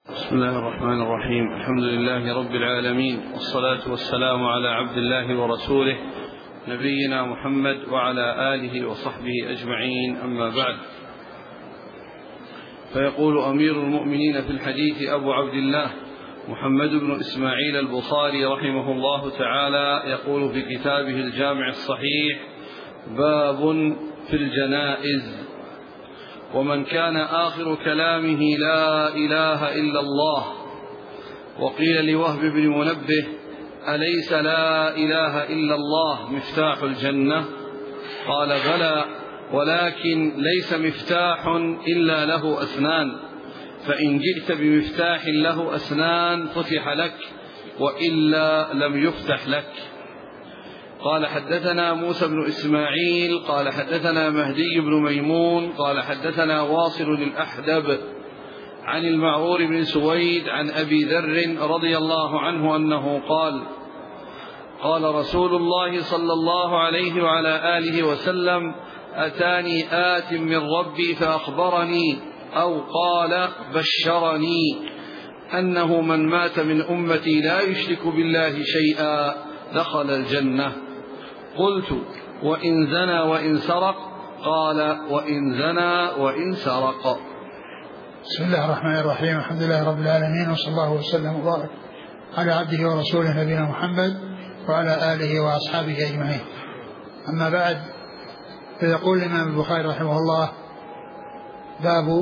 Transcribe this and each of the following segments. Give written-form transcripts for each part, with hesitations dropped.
بسم الله الرحمن الرحيم. الحمد لله رب العالمين، والصلاة والسلام على عبد الله ورسوله نبينا محمد وعلى آله وصحبه أجمعين، أما بعد. فيقول أمير المؤمنين في الحديث أبو عبد الله محمد بن إسماعيل البخاري رحمه الله تعالى، يقول في كتابه الجامع الصحيح: باب في الجنائز: ومن كان آخر كلامه لا إله إلا الله. وقيل لوهب بن منبه: أليس لا إله إلا الله مفتاح الجنة؟ قال: بلى، ولكن ليس مفتاح إلا له أسنان، فإن جئت بمفتاح له أسنان فتح لك، وإلا لم يفتح لك. قال: حدثنا موسى بن إسماعيل قال حدثنا مهدي بن ميمون قال حدثنا واصل الأحدب عن المعرور بن سويد عن أبي ذر رضي الله عنه أنه قال: قال رسول الله صلى الله عليه وعلى آله وسلم: أتاني آت من ربي فأخبرني أو قال بشرني أنه من مات من أمتي لا يشرك بالله شيئا دخل الجنة. قلت: وإن زنى وإن سرق؟ قال: وإن زنى وإن سرق. بسم الله الرحمن الرحيم. الحمد لله رب العالمين، وصلى الله وسلم وبارك على عبده ورسوله نبينا محمد وعلى آله وأصحابه أجمعين، أما بعد. فيقول الإمام البخاري رحمه الله: باب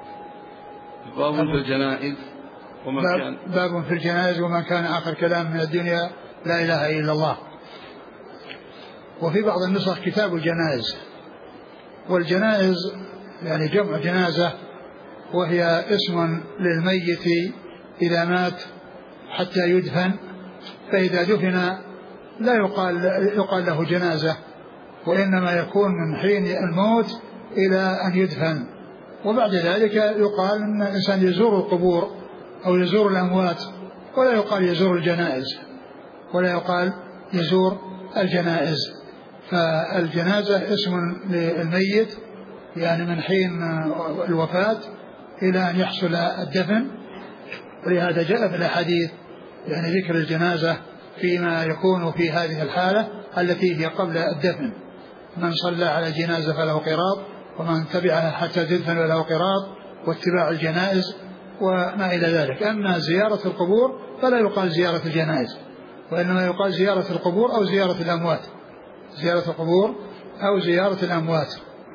في الجنائز باب في الجنائز ومن كان آخر كلام من الدنيا لا إله إلا الله. وفي بعض النسخ كتاب الجنائز. والجنائز يعني جمع جنازة، وهي اسم للميت إذا مات حتى يدفن، فإذا دفن لا يقال له جنازة، وإنما يكون من حين الموت إلى أن يدفن. وبعد ذلك يقال أن الإنسان يزور القبور أو يزور الأموات، ولا يقال يزور الجنائز، ولا يقال يزور الجنائز. فالجنازة اسم للميت يعني من حين الوفاة إلى أن يحصل الدفن، ولهذا جاء في الأحاديث يعني ذكر الجنازة فيما يكون في هذه الحالة التي هي قبل الدفن: من صلى على الجنازة فله قراط، ومن تبعها حتى تدفن فله قراط، واتباع الجنائز وما إلى ذلك. أما زيارة القبور فلا يقال زيارة الجنائز، وإنما يقال زيارة القبور أو زيارة الأموات، زيارة القبور أو زيارة الأموات.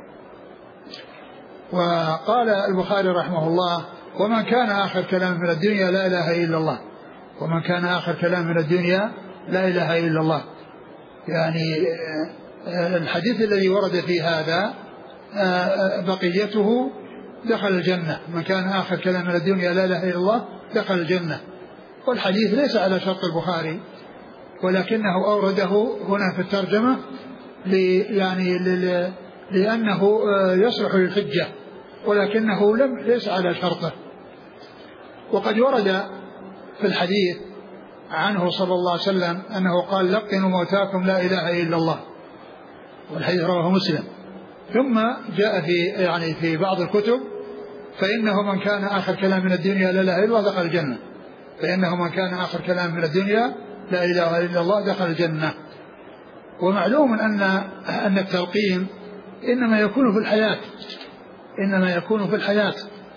وقال البخاري رحمه الله: ومن كان آخر كلام من الدنيا لا إله إلا الله. ومن كان آخر كلام من الدنيا لا إله إلا الله، يعني الحديث الذي ورد في هذا بقيته دخل الجنة. من كان آخر كلام من الدنيا لا إله إلا الله دخل الجنة. والحديث ليس على شرط البخاري، ولكنه أورده هنا في الترجمة لأنه يصلح للحجة، ولكنه ليس على شرطه. وقد ورد في الحديث عنه صلى الله عليه وسلم أنه قال: لقنوا موتاكم لا إله إلا الله، والحديث رواه مسلم. ثم جاء في بعض الكتب: فإنه من كان آخر كلام من الدنيا لا إله إلا الله دخل الجنة. فإنه من كان آخر كلام من الدنيا لا إله إلا الله دخل الجنة. ومعلوم أن التلقين إنما يكون في الحياة، إنما يكون في الحياة،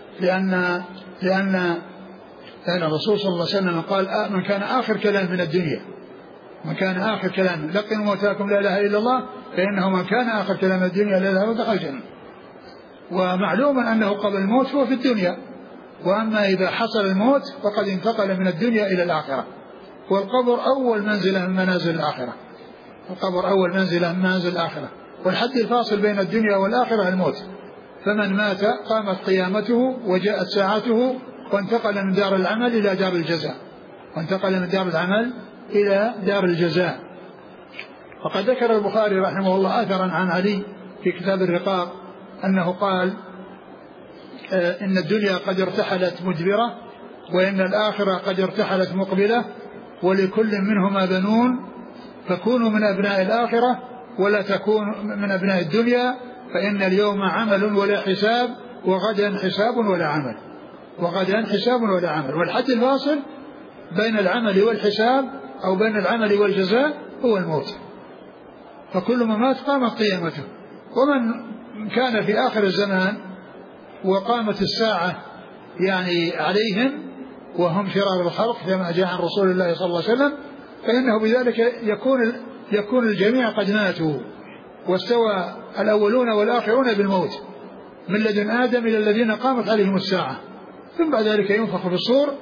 لأن الرسول صلى الله عليه وسلم قال: من كان آخر كلام من الدنيا، من كان آخر كلام لقنوا موتاكم لا إله إلا الله، فإنه من كان آخر كلام من الدنيا لا إله إلا الله دخل الجنة. ومعلوم أنه قبل الموت هو في الدنيا، وأما إذا حصل الموت فقد انتقل من الدنيا إلى الآخرة. والقبر أول منزلة من منازل الآخرة، القبر أول منزلة من منازل الآخرة. والحد الفاصل بين الدنيا والآخرة الموت. فمن مات قامت قيامته وجاءت ساعته، وانتقل من دار العمل إلى دار الجزاء، وانتقل من دار العمل إلى دار الجزاء. وقد ذكر البخاري رحمه الله أثرا عن علي في كتاب الرقاق أنه قال: إن الدنيا قد ارتحلت مدبرة، وإن الآخرة قد ارتحلت مقبلة، ولكل منهما بنون، فكونوا من أبناء الآخرة ولا تكونوا من أبناء الدنيا، فإن اليوم عمل ولا حساب، وغدا حساب ولا عمل. وغدا حساب ولا عمل. والحد الفاصل بين العمل والحساب أو بين العمل والجزاء هو الموت. فكل من مات قامت قيامته. ومن كان في آخر الزمان وقامت الساعة يعني عليهم وهم شرار الخلق كما جاء عن رسول الله صلى الله عليه وسلم فإنه بذلك يكون الجميع قد ماتوا واستوى الأولون والآخرون بالموت من لدن آدم إلى الذين قامت عليهم الساعة. ثم بعد ذلك ينفخ في الصور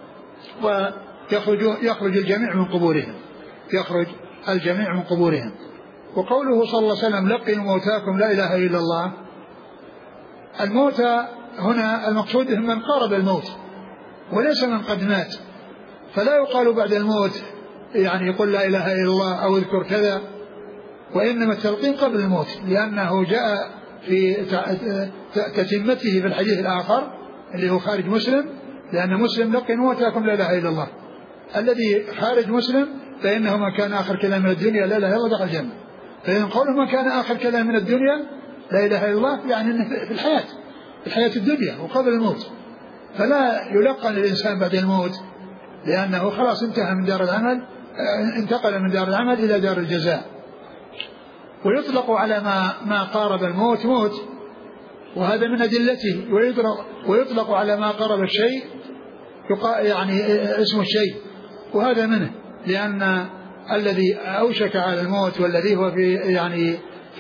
ويخرج الجميع من قبورهم. يخرج الجميع من قبورهم. وقوله صلى الله عليه وسلم لقنوا موتاكم لا إله إلا الله. الموتى هنا المقصود من قارب الموت وليس من قد مات. فلا يقال بعد الموت يعني يقول لا إله إلا الله أو اذكر كذا، وإنما التلقين قبل الموت لأنه جاء في تتمته في الحديث الآخر اللي هو خارج مسلم، لأن مسلم لقنوا موتاكم لا إله إلا الله. الذي خارج مسلم فإنه من كان آخر كلام من الدنيا لا إله إلا الله دخل الجنة. فإن قوله من كان آخر كلام من الدنيا لا إله إلا الله يعني أنه في الحياة الدنيا وقبل الموت. فلا يلقن الإنسان بعد الموت لأنه خلاص انتهى من دار العمل، انتقل من دار العمل إلى دار الجزاء. ويطلق على ما قارب الموت موت، وهذا من أدلته. ويطلق على ما قارب الشيء يعني اسم الشيء، وهذا منه، لأن الذي أوشك على الموت والذي هو في يعني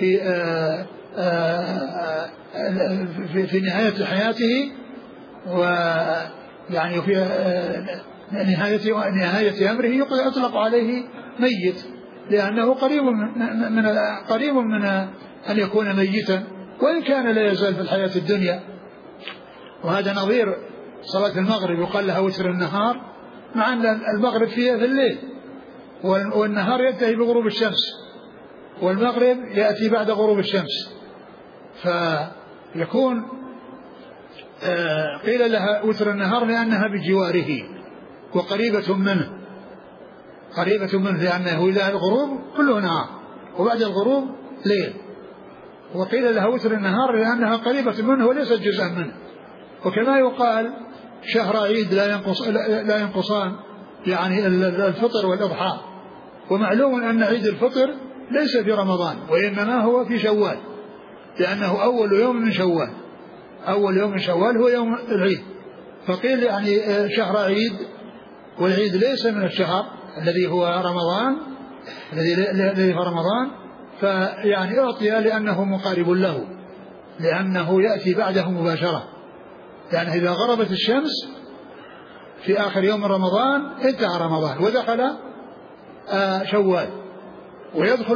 في نهاية حياته ويعني في نهاية أمره يطلق عليه ميت، لأنه قريب من أن يكون ميتا وإن كان لا يزال في الحياة الدنيا. وهذا نظير صلاة المغرب يقال لها وتر النهار، مع أن المغرب فيها في الليل والنهار ينتهي بغروب الشمس والمغرب يأتي بعد غروب الشمس. فيكون قيل لها وتر النهار لأنها بجواره وقريبة منه، لأنه إلى الغروب كله نهار وبعد الغروب ليل. وقيل لها وتر النهار لأنها قريبة منه وليست جزءا منه. وكما يقال شهر عيد لا ينقصان يعني الفطر والإضحى. ومعلوم أن عيد الفطر ليس في رمضان وإنما هو في شوال، لأنه أول يوم من شوال هو يوم العيد. فقيل يعني شهر عيد، والعيد ليس من الشهر الذي هو رمضان، الذي هو رمضان، فيعني أعطي لأنه مقارب له، لأنه يأتي بعده مباشرة. يعني إذا غربت الشمس في آخر يوم رمضان انتهى رمضان ودخل شوال، ويدخل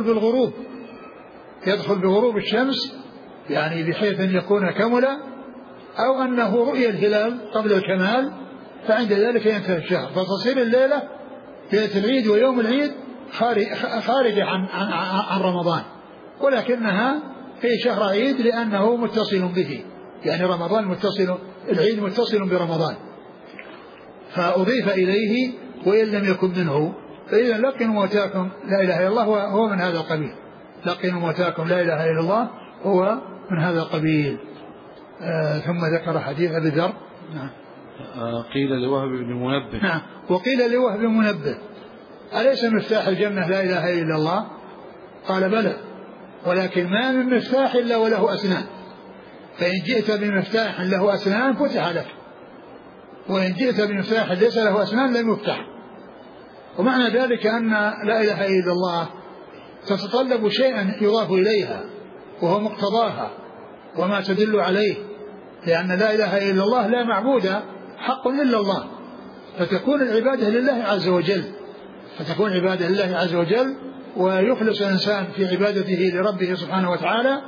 بغروب الشمس يعني بحيث أن يكون كمل أو أنه رؤية الهلال قبل الكمال، فعند ذلك ينتهي الشهر. فتصير الليلة ليلة العيد ويوم العيد خارج عن رمضان، ولكنها في شهر عيد لأنه متصل به، يعني رمضان متصل، العيد متصل برمضان، فأضيف إليه وإن لم يكن منه. فإذا لقنوا موتاكم لا إله إلا الله هو من هذا القبيل. لقنوا موتاكم لا إله إلا الله هو من هذا القبيل. ثم ذكر حديث أبي ذر. نعم. قيل لوهب بن منبه. نعم. وقيل لوهب بن منبه أليس مفتاح الجنة لا إله إلا الله؟ قال بلى، ولكن ما من مفتاح إلا وله أسنان، فإن جئت بمفتاح له أسنان فتح لك، وإن جئت بمفتاح ليس له أسنان لم يفتح. ومعنى ذلك أن لا إله إلا الله تتطلب شيئا يضاف إليها وهو مقتضاها وما تدل عليه، لأن لا إله إلا الله لا معبود حق إلا الله، فتكون العبادة لله عز وجل، ويخلص الإنسان في عبادته لربه سبحانه وتعالى.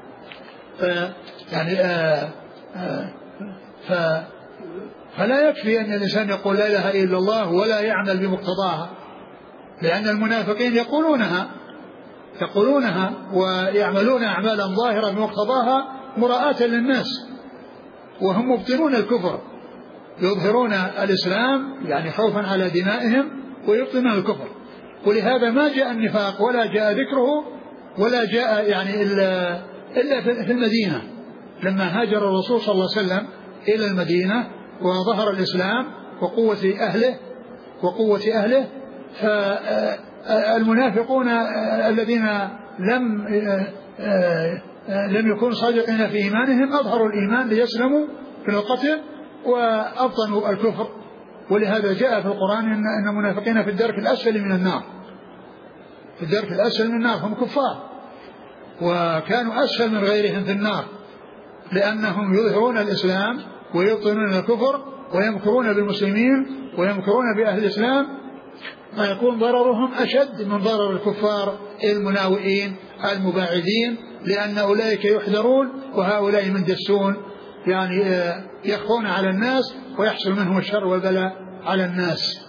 فلا يكفي أن الإنسان يقول لا إله إلا الله ولا يعمل بمقتضاها، لأن المنافقين يقولونها ويعملون أعمالا ظاهرة بمقتضاها مراءة للناس، وهم مبطنون الكفر، يظهرون الإسلام يعني خوفا على دمائهم ويبطنون الكفر. ولهذا ما جاء النفاق ولا جاء ذكره ولا جاء يعني إلا في المدينة، لما هاجر الرسول صلى الله عليه وسلم إلى المدينة وظهر الإسلام وقوة أهله فالمنافقون الذين لم يكونوا صادقين في إيمانهم أظهروا الإيمان ليسلموا في القتل وأبطنوا الكفر. ولهذا جاء في القرآن أن المنافقين في الدرك الأسفل من النار، في الدرك الأسفل من النار، هم كفار وكانوا أسفل من غيرهم في النار لأنهم يظهرون الإسلام ويبطنون الكفر ويمكرون بالمسلمين ويمكرون بأهل الإسلام، فيكون ضررهم أشد من ضرر الكفار المناوئين المباعدين، لأن أولئك يحذرون وهؤلاء مندسون، يعني يخفون على الناس ويحصل منهم الشر والبلاء على الناس.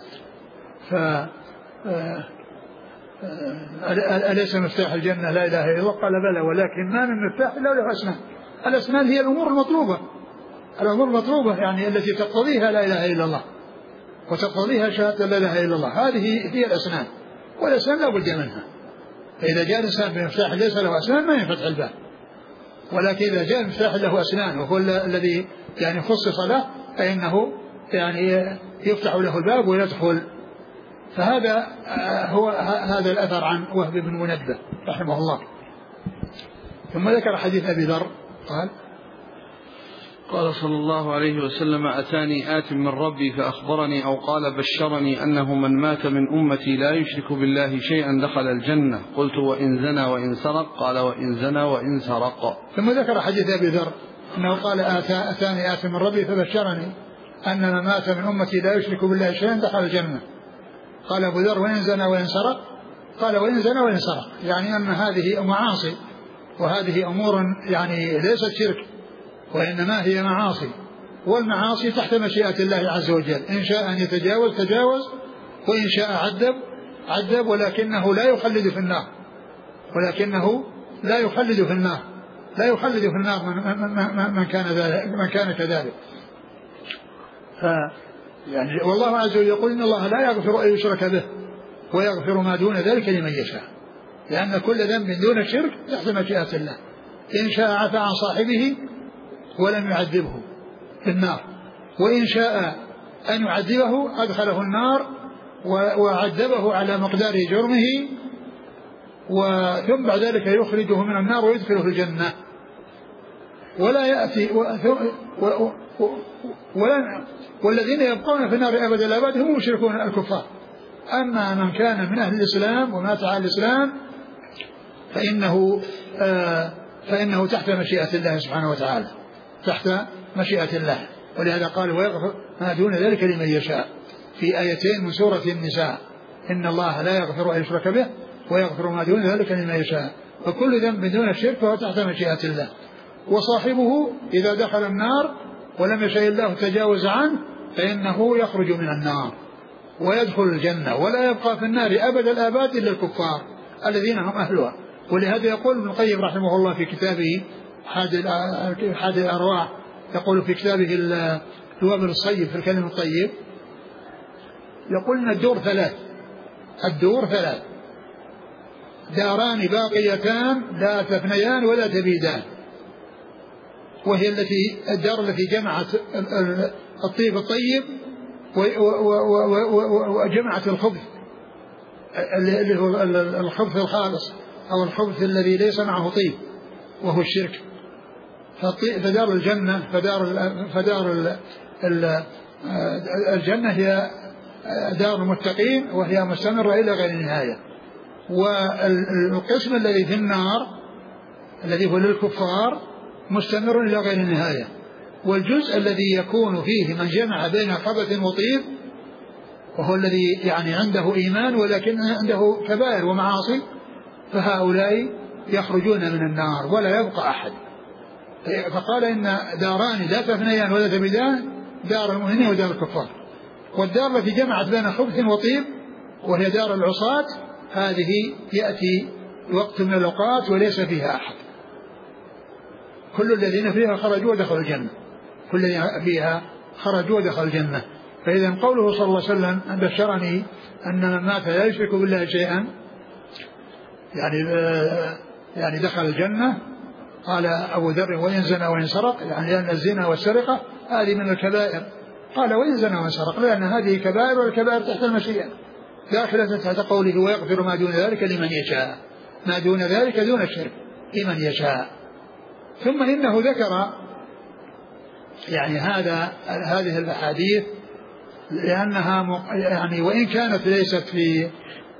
أليس مفتاح الجنة لا إله إلا الله؟ قال بلى، ولكن ما من مفتاح إلا له أسنان. الأسنان هي الأمور المطلوبة، الأمور المطلوبة يعني التي تقتضيها لا إله إلا الله وتقتضيها شهادة لا إله إلا الله، هذه هي الأسنان، والأسنان لا بد منها. فإذا جاء الإنسان بمفتاح ليس له أسنان ما ينفتح الباب، ولكن إذا جاء المفتاح له أسنان وهو الذي يعني خصص له فإنه يعني يفتح له الباب ويدخل. فهذا هو هذا الأثر عن وهب بن منبه رحمه الله. ثم ذكر حديث أبي ذر قال صلى الله عليه وسلم: أتاني آت من ربي فأخبرني أو قال بشرني أنه من مات من أمتي لا يشرك بالله شيئا دخل الجنة. قلت: وإن زنى وإن سرق؟ قال: وإن زنى وإن سرق. ثم ذكر حديث أبي ذر أنه قال: أتاني آت من ربي فبشرني أن من مات من أمتي لا يشرك بالله شيئا دخل الجنة. قال أبو ذر: وإن زنى وإن سرق؟ قال: وإن زنى وإن سرق، يعني أن هذه معاصي، وهذه أمور يعني ليست شرك وإنما هي معاصي، والمعاصي تحت مشيئة الله عز وجل، إن شاء أن يتجاوز تجاوز، وإن شاء عذب، ولكنه لا يخلد في النار، لا يخلد في النار من كان كذلك. يعني والله عز وجل يقول: إن الله لا يغفر أن يشرك به ويغفر ما دون ذلك لمن يشاء، لأن كل ذنب دون الشرك تحت مشيئة الله، إن شاء عفى عن صاحبه ولم يعذبه في النار، وإن شاء أن يعذبه أدخله النار وعذبه على مقدار جرمه، وثم بعد ذلك يخرجه من النار ويدخله الجنة. ولا يأتي والذين يبقون في النار أبد الآباد هم مشركون الكفار. أما من كان من أهل الإسلام ومات على الإسلام فإنه تحت مشيئة الله سبحانه وتعالى، تحت مشيئة الله. ولهذا قال: ويغفر ما دون ذلك لمن يشاء، في آيتين من سورة النساء: إن الله لا يغفر أن يشرك به ويغفر ما دون ذلك لمن يشاء. فكل ذنب دون الشرك فهو تحت مشيئة الله، وصاحبه إذا دخل النار ولم يشاء الله تجاوز عنه فإنه يخرج من النار ويدخل الجنة، ولا يبقى في النار أبد الآباد إلا الكفار الذين هم أهلها. ولهذا يقول ابن القيم رحمه الله في كتابه حاد الأرواح، يقول في كتابه الوابل الصيب في الكلم الطيب، يقول إن الدور ثلاث، داران باقيتان لا تفنيان ولا تبيدان، وهي الدار التي جمعت الطيب الطيب وجمعت الخبث اللي هو الخبث الخالص أو الخبث الذي ليس معه طيب وهو الشرك. فدار الجنة الجنة هي دار المتقين وهي مستمرة إلى غير نهاية. والقسم الذي في النار الذي هو للكفار مستمر إلى غير نهاية. والجزء الذي يكون فيه من جمع بين خبث وطيب وهو الذي يعني عنده إيمان ولكن عنده كبائر ومعاصي، فهؤلاء يخرجون من النار ولا يبقى أحد. فقال إن داران لا تفنيان ولا تبيدان، دار المؤمنين ودار الكفار. والدار التي جمعت بين خبث وطيب وهي دار العصاة، هذه يأتي وقت من الأوقات وليس فيها أحد، كل الذين فيها خرجوا ودخلوا الجنة، كل الذين فيها خرجوا ودخلوا الجنة. فإذا قوله صلى الله عليه وسلم: بشرني أن من مات لا يشرك بالله شيئا، يعني دخل الجنة. قال أبو ذر: وإن زنى وإن سرق، يعني لأن الزنا والسرقة هذه من الكبائر قال وإن زنى وإن سرق، لأن هذه كبائر، والكبائر تحت المشيئة داخلة تحت قوله ويغفر ما دون ذلك لمن يشاء، ما دون ذلك دون الشرك لمن يشاء. ثم إنه ذكر يعني هذه الأحاديث لأنها يعني وإن كانت ليست في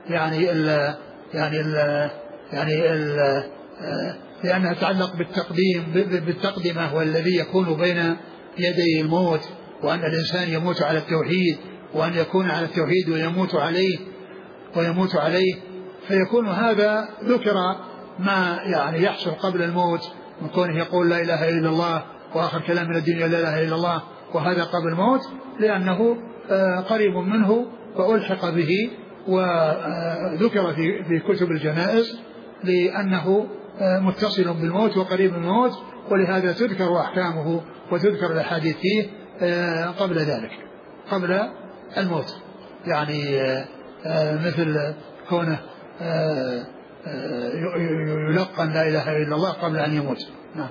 لأنها تتعلق بالتقدمة والذي يكون بين يدي الموت، وأن الإنسان يموت على التوحيد، وأن يكون على التوحيد ويموت عليه فيكون هذا ذكر ما يعني يحصل قبل الموت من كونه يقول لا إله إلا الله وآخر كلام من الدنيا لا إله إلا الله، وهذا قبل الموت لأنه قريب منه وألحق به وذكر في كتب الجنائز لأنه متصل بالموت وقريب من الموت، ولهذا تذكر أحكامه وتذكر الأحاديث فيه قبل ذلك، قبل الموت، يعني مثل كونه يلقن لا إله إلا الله قبل أن يموت. نعم.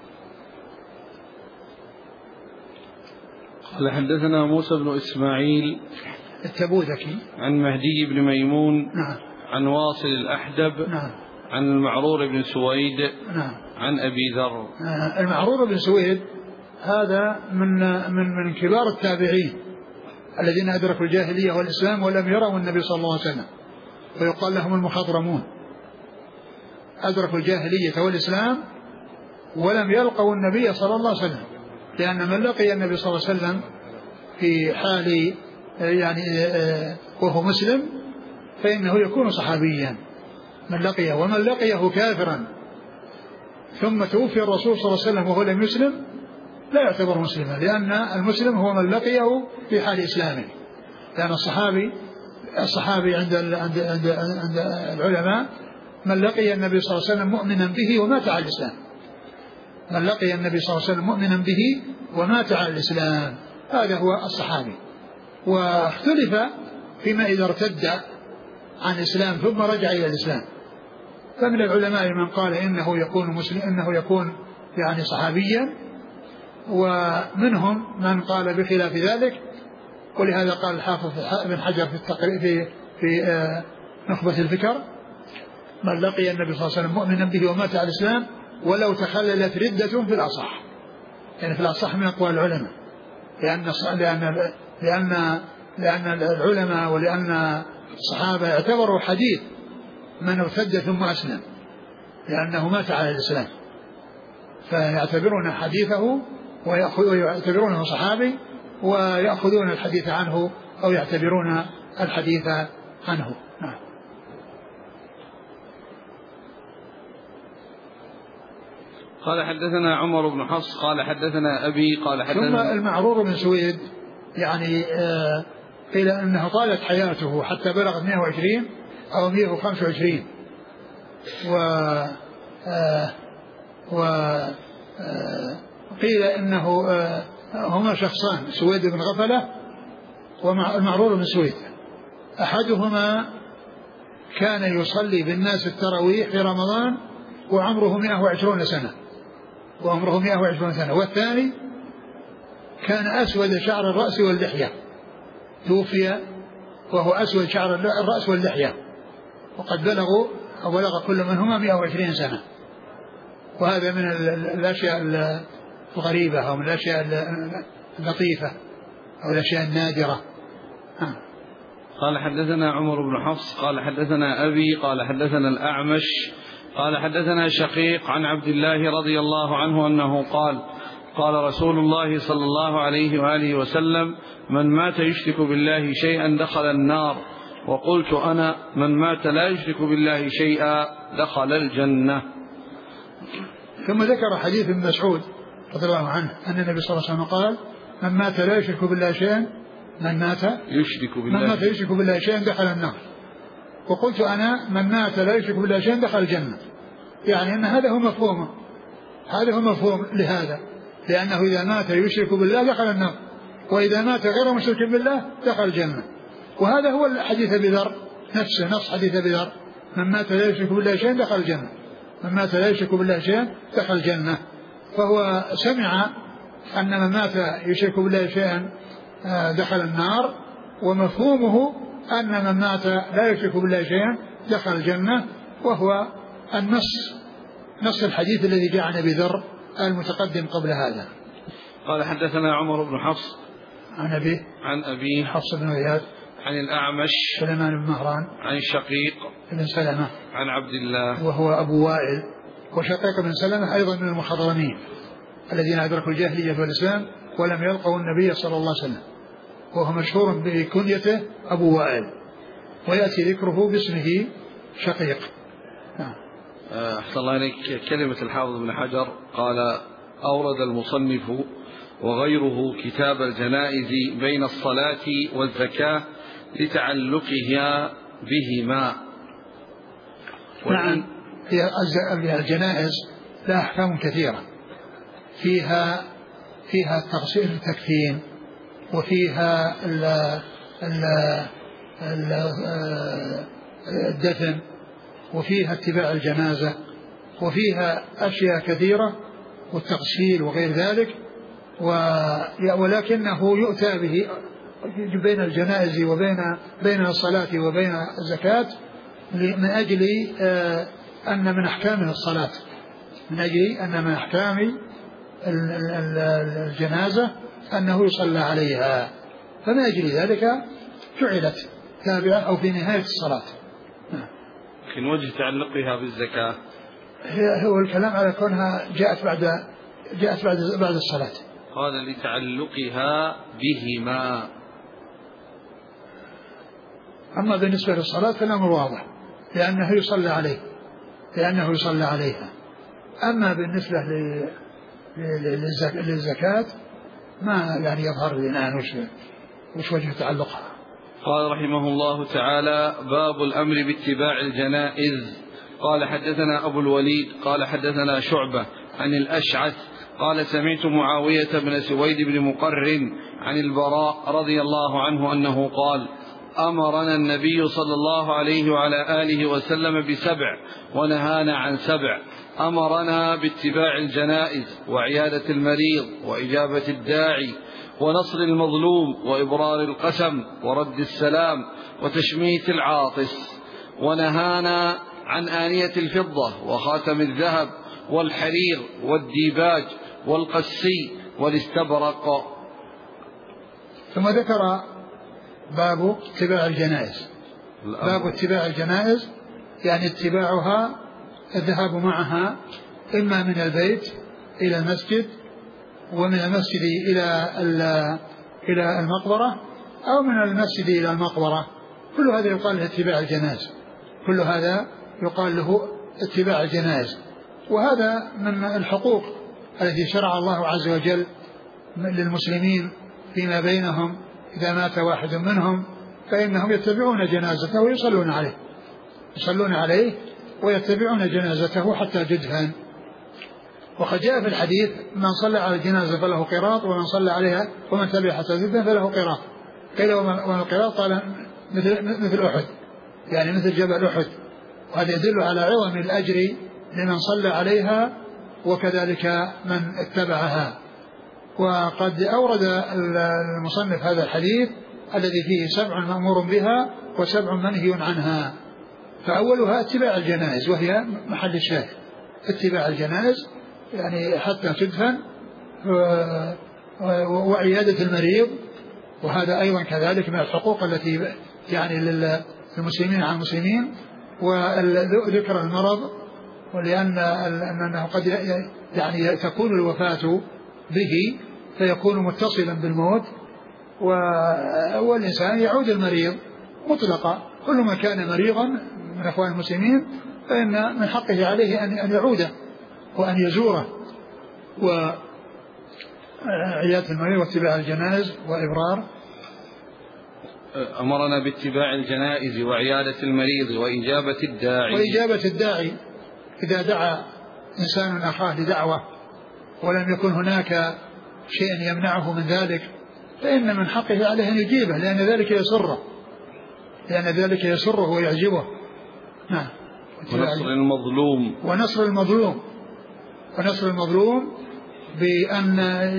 قال حدثنا موسى بن إسماعيل التبوذكي عن مهدي بن ميمون نعم. عن واصل الأحدب نعم. عن المعرور بن سويد نعم. عن أبي ذر. المعرور بن سويد هذا من كبار التابعين الذين أدركوا الجاهلية والإسلام ولم يروا النبي صلى الله عليه وسلم، ويقال لهم المخضرمون، أدركوا الجاهلية والإسلام ولم يلقوا النبي صلى الله عليه وسلم، لأن من لقي النبي صلى الله عليه وسلم في حال يعني وهو مسلم فإنه يكون صحابيا من لقيه، ومن لقيه كافرا ثم توفي الرسول صلى الله عليه وسلم وهو لم يسلم لا يعتبر مسلما، لأن المسلم هو من لقيه في حال إسلامه، لأن الصحابي عند العلماء من لقي النبي صلى الله عليه وسلم مؤمنا به ومات على الإسلام، من لقي النبي صلى الله عليه وسلم مؤمنا به ومات على الإسلام، هذا هو الصحابي. واختلف فيما إذا ارتد عن الإسلام ثم رجع إلى الإسلام، فمن العلماء من قال إنه يكون مسلم، إنه يكون يعني صحابيا، ومنهم من قال بخلاف ذلك، ولهذا قال الحافظ بن حجر في نخبة الفكر من لقي النبي صلى الله عليه وسلم مؤمنا به ومات على الإسلام ولو تخللت ردة في الأصح، يعني في الأصح من أقوال العلماء، لأن العلماء ولأن الصحابة اعتبروا حديث من ارتد ثم أسلم لأنه مات على الإسلام، فيعتبرون حديثه ويعتبرونه صحابي ويأخذون الحديث عنه أو يعتبرون الحديث عنه. نعم. قال حدثنا عمر بن حفص قال حدثنا أبي قال حدثنا. ثم المعرور بن سويد يعني قيل أنه طالت حياته حتى بلغت 120 أو 125 قيل إنه هما شخصان، سويد بن غفلة والمعرور بن سويد، أحدهما كان يصلي بالناس التراويح في رمضان وعمره 120 سنة، والثاني كان أسود شعر الرأس واللحية، توفي وهو أسود شعر الرأس واللحية، وقد بلغ كل منهما 120 سنة، وهذا من الأشياء الغريبة أو من الأشياء اللطيفة أو الأشياء النادرة. قال حدثنا عمر بن حفص قال حدثنا أبي قال حدثنا الأعمش قال حدثنا شقيق عن عبد الله رضي الله عنه أنه قال قال رسول الله صلى الله عليه وآله وسلم من مات يشرك بالله شيئا دخل النار، وقلت أنا من مات لا يشرك بالله شيئا دخل الجنة. ثم ذكر حديث ابن مسعود رضي الله عنه أن النبي صلى الله عليه وسلم قال من مات لا يشرك بالله شيئا من مات يشرك بالله شيئا دخل النار، وقلت أنا من مات لا يشرك بالله شيئا دخل الجنة، يعني أن هذا هو مفهوم لهذا، لأنه إذا مات يشرك بالله دخل النار، وإذا مات غير مشرك بالله دخل الجنة، وهذا هو الحديث أبي ذر نفسه، نص حديث أبي ذر من مات لا يشرك بالله شيئا دخل الجنة، من مات لا يشرك بالله شيئا دخل الجنة، فهو سمع أن من مات يشرك بالله شيئا دخل النار، ومفهومه أن من مات لا يشرك بالله شيئا دخل الجنة، وهو نص الحديث الذي جاء عن أبي ذر المتقدم قبل هذا. قال حدثنا عمر بن حفص عن أبي حفص بن غياث عن الأعمش سليمان بن مهران عن شقيق بن سلمة عن عبد الله وهو أبو وائل، وشقيق بن سلمة أيضا من المخضرمين الذين أدركوا الجاهلية والإسلام ولم يلقوا النبي صلى الله عليه وسلم، وهو مشهور بكنيته أبو وائل، ويأتي ذكره باسمه شقيق. أحسن الله إليك. كلمة الحافظ بن حجر قال أورد المصنف وغيره كتاب الجنائز بين الصلاة والزكاة لتعلقها بهما. نعم، الجنائز لها أحكام كثيرة، فيها التغسيل التكفين، وفيها الدفن، وفيها اتباع الجنازة، وفيها أشياء كثيرة والتغسيل وغير ذلك، ولكنه يؤتى به بين الجنائز بين الصلاة وبين الزكاة من أجل أن من أحكامه الصلاة، من أجل أن من أحكام الجنازة أنه يصلى عليها، فمن أجل ذلك جعلت تابعة أو في نهاية الصلاة. لكن وجه تعلقها بالزكاة هو الكلام على كونها جاءت بعد الصلاة. قال لتعلقها بهما. أما بالنسبة للصلاة فالأمر واضح، لأنه يصلى عليها. أما بالنسبة للزكاة ما يعني يظهر لنا الآن وش وجه تعلقها. قال رحمه الله تعالى: باب الأمر باتباع الجنائز. قال حدثنا أبو الوليد قال حدثنا شعبة عن الأشعث قال سمعت معاوية بن سويد بن مقرن عن البراء رضي الله عنه أنه قال: أمرنا النبي صلى الله عليه وعلى آله وسلم بسبع ونهانا عن سبع. أمرنا باتباع الجنائز وعيادة المريض وإجابة الداعي ونصر المظلوم وإبرار القسم ورد السلام وتشميت العاطس، ونهانا عن آنية الفضة وخاتم الذهب والحرير والديباج والقسي والاستبرق. ثم ذكر باب اتباع الجنائز. باب اتباع الجنائز يعني اتباعها، الذهاب معها إما من البيت إلى المسجد، ومن المسجد إلى المقبرة، أو من المسجد إلى المقبرة. كل هذا يقال له اتباع الجنائز، كل هذا يقال له اتباع الجنائز. وهذا من الحقوق التي شرع الله عز وجل للمسلمين فيما بينهم. إذا مات واحد منهم فإنهم يتبعون جنازته ويصلون عليه ويتبعون جنازته حتى تدفن. وقد جاء في الحديث: من صلى على الجنازة فله قراط، ومن صلى عليها ومن تبع حتى تدفن فله قراط. قيل وما القراط؟ قال مثل أحد، يعني مثل جبل أحد. وهذا يدل على عظم الأجر لمن صلى عليها وكذلك من اتبعها. وقد أورد المصنف هذا الحديث الذي فيه 7 مأمور بها و7 منهي عنها. فأولها اتباع الجنائز، وهي محل الشاهد، اتباع الجنائز يعني حتى تدفن، وعيادة المريض، وهذا أيضا كذلك من الحقوق التي يعني للمسلمين على المسلمين. وذكر المرض، ولأنه قد يعني تكون الوفاة به فيكون متصلا بالموت، والإنسان يعود المريض مطلقا. كل ما كان مريضا من أخوان المسلمين فإن من حقه عليه أن يعوده وأن يزوره. وعيادة المريض واتباع الجنائز وإبرار. أمرنا باتباع الجنائز وعيادة المريض وإجابة الداعي. إذا دعا إنسان أخاه لدعوة ولم يكن هناك شيء يمنعه من ذلك فإن من حقه عليه أن يجيبه، لأن ذلك يسره ويعجبه. نعم. ونصر المظلوم بأن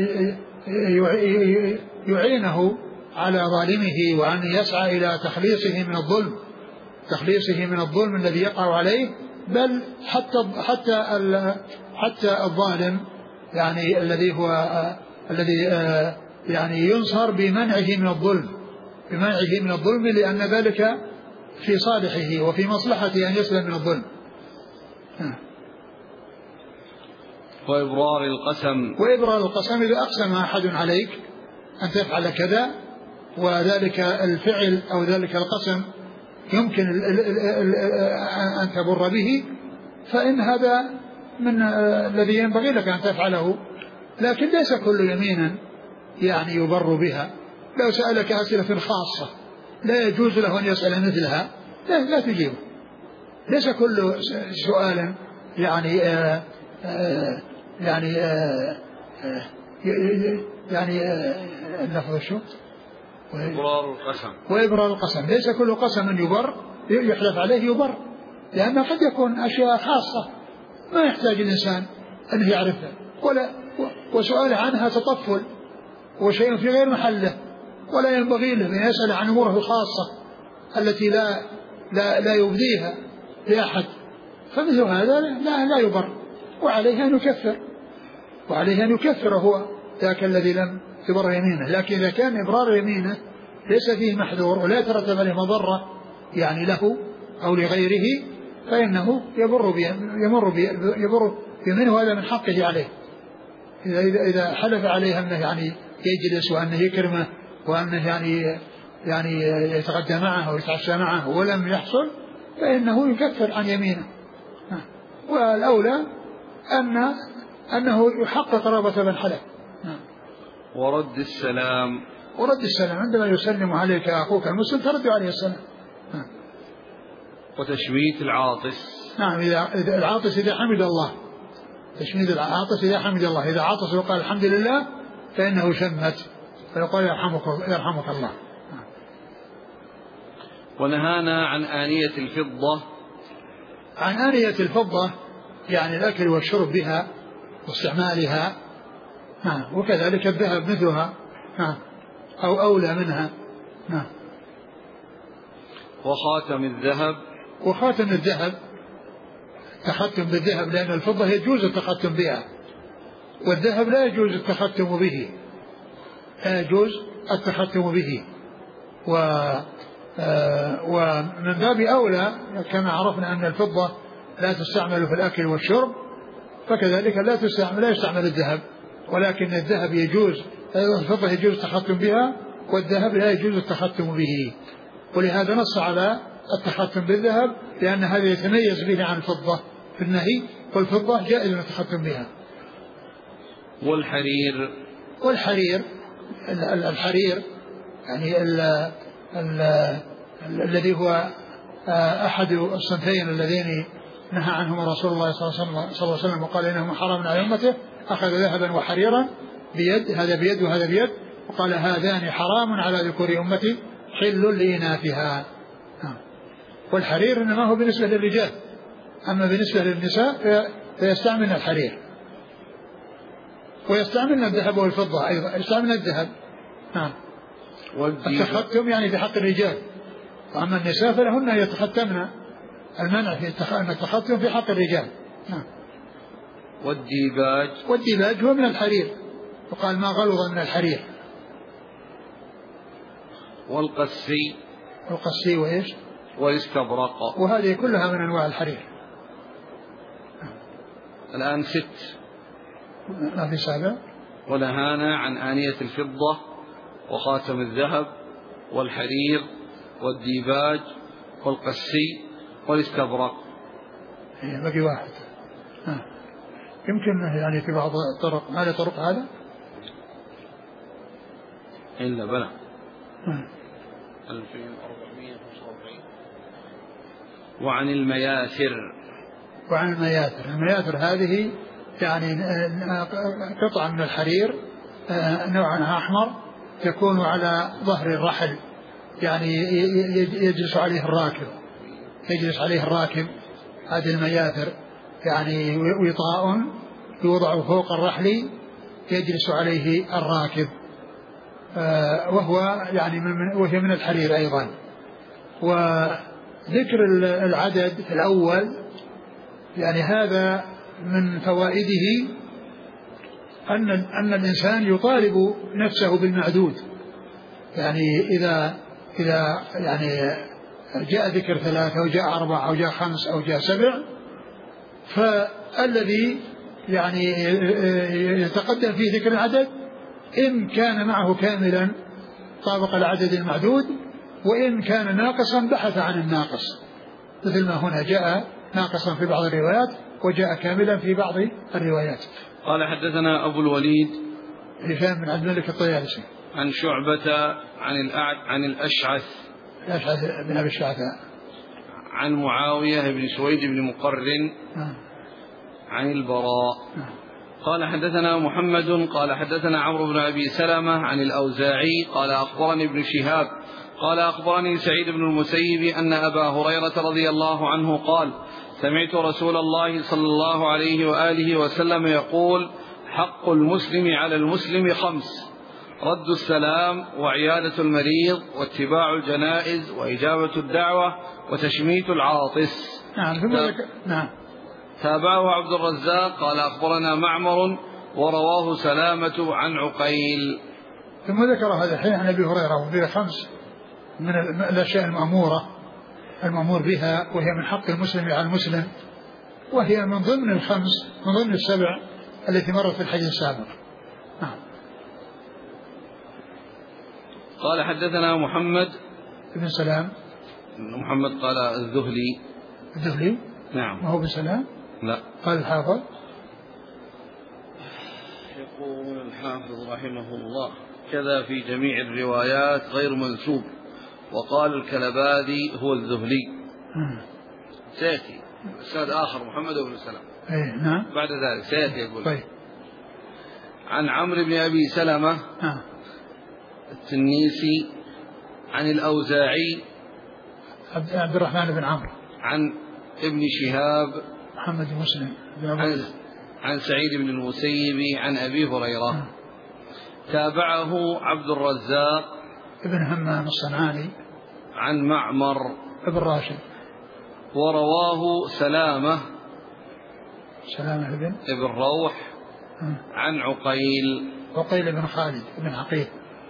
يعينه على ظالمه وأن يسعى إلى تخليصه من الظلم الذي يقع عليه، بل حتى الظالم يعني الذي يعني ينصر بمنعه من الظلم لأن ذلك في صالحه وفي مصلحته أن يسلم من الظلم. وإبرار القسم إذا أقسم أحد عليك أن تفعل كذا وذلك الفعل أو ذلك القسم يمكن أن تبر به، فإن هذا من الذي ينبغي لك أن تفعله، لكن ليس كل يمين يعني يبر بها. لو سألك أسئلة خاصة لا يجوز له أن يسأل مثلها لا تجيبه. ليس كل سؤال يعني اللفظ شو؟ وإبرار القسم ليس كل قسم يحلف عليه يبر، لأنه قد يكون أشياء خاصة ما يحتاج الإنسان أن يعرفها، وسؤال عنها تطفل وشيء في غير محله، ولا ينبغي له أن يسأل عن أموره الخاصة التي لا يبديها لأحد، فمثل هذا لا يبر، وعليه أن يكفر هو ذاك الذي لم تبر يمينه. لكن إذا كان إبرار يمينه ليس فيه محذور ولا يترتب عليه مضرة يعني له أو لغيره، فإنه يمر بيمينه، هذا من حقه عليه. إذا حلف عليه أنه يعني يجلس وأنه يكرمه وأنه يعني يتغدى معه ويتعشى معه ولم يحصل، فإنه يكفر عن يمينه. والأولى أنه يحقق قرابة من حلف. ورد السلام عندما يسلم عليك أخوك المسلم ترد عليه السلام. وتشميت العاطس. نعم، إذا العاطس إذا حمد الله، تشميت العاطس إذا حمد الله، إذا عطس وقال الحمد لله فإنه شمت، فيقول يرحمك الله. ونهانا عن آنية الفضة يعني الأكل والشرب بها واستعمالها، وكذلك الذهب مثلها أو أولى منها. وخاتم الذهب تختم بالذهب، لأن الفضة يجوز التختم بها والذهب لا يجوز التختم به. ومن باب أولى كما عرفنا أن الفضة لا تستعمل في الأكل والشرب، فكذلك لا يستعمل الذهب، ولكن الذهب يجوز، الفضة يجوز التختم بها والذهب لا يجوز التختم به، ولهذا نص على التختم بالذهب لأن هذا يتميز به عن الفضة في النهي، والفضة جائز التختم بها. والحرير يعني الذي هو أحد الصنفين اللذين نهى عنهما رسول الله صلى الله عليه وسلم وقال إنهما حرام على أمته، أخذ ذهبا وحريرا بيد، هذا بيد وهذا بيد، وقال هذان حرام على ذكور أمتي حل لإناثها. والحرير إنما هو بالنسبة للرجال، أما بالنسبة للنساء فيستعملن الحرير، ويستعملن الذهب والفضة أيضا، يستعملن الذهب. التختم يعني في حق الرجال، وأما النساء فلهن يتختمن، المنع في التختم في حق الرجال. والديباج هو من الحرير، وقال ما غلظ من الحرير. والقسي وإيش؟ والاستبرق، وهذه كلها من أنواع الحرير. الآن 6. ما في 7. ونهانا عن آنية الفضة وخاتم الذهب والحرير والديباج والقسي والاستبرق. بقي 1. يمكن يعني في بعض الطرق، ما له طرق هذا إلا بلى 2445. وعن المياثر هذه يعني قطعة من الحرير نوعها أحمر تكون على ظهر الرحل، يعني يجلس عليه الراكب. هذه المياثر يعني وطاء يوضع فوق الرحل يجلس عليه الراكب، وهي من الحرير أيضا. وذكر العدد الأول يعني هذا من فوائده أن الإنسان يطالب نفسه بالمعدود، يعني إذا يعني جاء ذكر 3 أو جاء 4 أو جاء 5 أو جاء 7، فالذي يعني يتقدم في ذكر العدد إن كان معه كاملا طابق العدد المعدود، وإن كان ناقصا بحث عن الناقص، مثل ما هنا جاء ناقصا في بعض الروايات وجاء كاملا في بعض الروايات. قال حدثنا أبو الوليد هشام بن عبد الملك الطيالسي عن شعبة عن الأشعث بن أبي الشعثاء عن معاوية بن سويد بن مقرن عن البراء قال حدثنا محمد قال حدثنا عمرو بن أبي سلمة عن الأوزاعي قال أخبرني ابن شهاب قال أخبرني سعيد بن المسيب أن أبا هريرة رضي الله عنه قال سمعت رسول الله صلى الله عليه وآله وسلم يقول حق المسلم على المسلم 5: رد السلام، وعيادة المريض، واتباع الجنائز، وإجابة الدعوة، وتشميت العاطس. نعم. تابعه عبد الرزاق قال أخبرنا معمر ورواه سلامة عن عقيل. ثم ذكر هذا الحين عن أبي هريرة، وفيه 5 من الأشياء المأمور بها، وهي من حق المسلم على المسلم، وهي من ضمن ال5 من ضمن ال7 التي مرت في الحديث السابق. قال حدثنا محمد بن سلام. محمد قال الذهلي نعم. ما هو بن سلام؟ لا. قال الحافظ يقول الحافظ رحمه الله كذا في جميع الروايات غير منسوب، وقال الكلبادي هو الذهلي. سيأتي أستاذ آخر محمد بن سلام. نعم. بعد ذلك سيأتي يقول طيب. عن عمرو بن أبي سلمة التنيسي عن الأوزاعي عبد الرحمن بن عمرو عن ابن شهاب محمد بن مسلم عن سعيد بن المسيب عن أبي هريرة. تابعه عبد الرزاق ابن همام الصنعاني عن معمر ابن راشد، ورواه سلامة ابن روح عن عقيل بن خالد بن عقيل.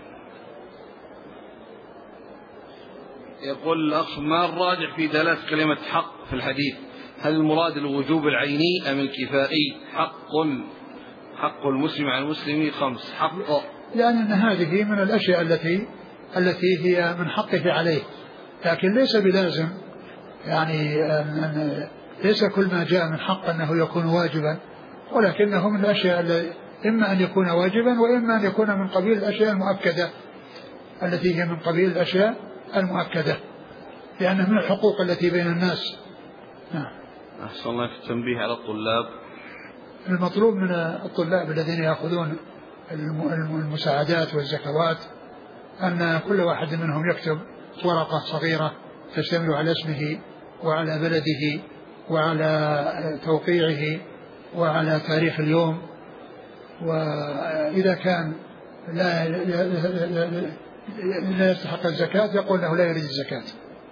يقول الأخ ما الراجح في دلالة كلمة حق في الحديث؟ هل المراد الوجوب العيني أم الكفائي؟ حق المسلم على المسلم 5 حق، لأن هذه من الأشياء التي هي من حقه عليه، لكن ليس بلازم، يعني ليس كل ما جاء من حق أنه يكون واجبا، ولكنه من الأشياء إما أن يكون واجبا وإما أن يكون من قبيل الأشياء المؤكدة التي هي من قبيل الأشياء المؤكدة، لأنه من الحقوق التي بين الناس. أحسن الله في التنبيه على الطلاب. المطلوب من الطلاب الذين يأخذون المساعدات والزكوات أن كل واحد منهم يكتب ورقة صغيرة تشتمل على اسمه وعلى بلده وعلى توقيعه وعلى تاريخ اليوم، وإذا كان لا يستحق الزكاة يقول له لا يريد الزكاة.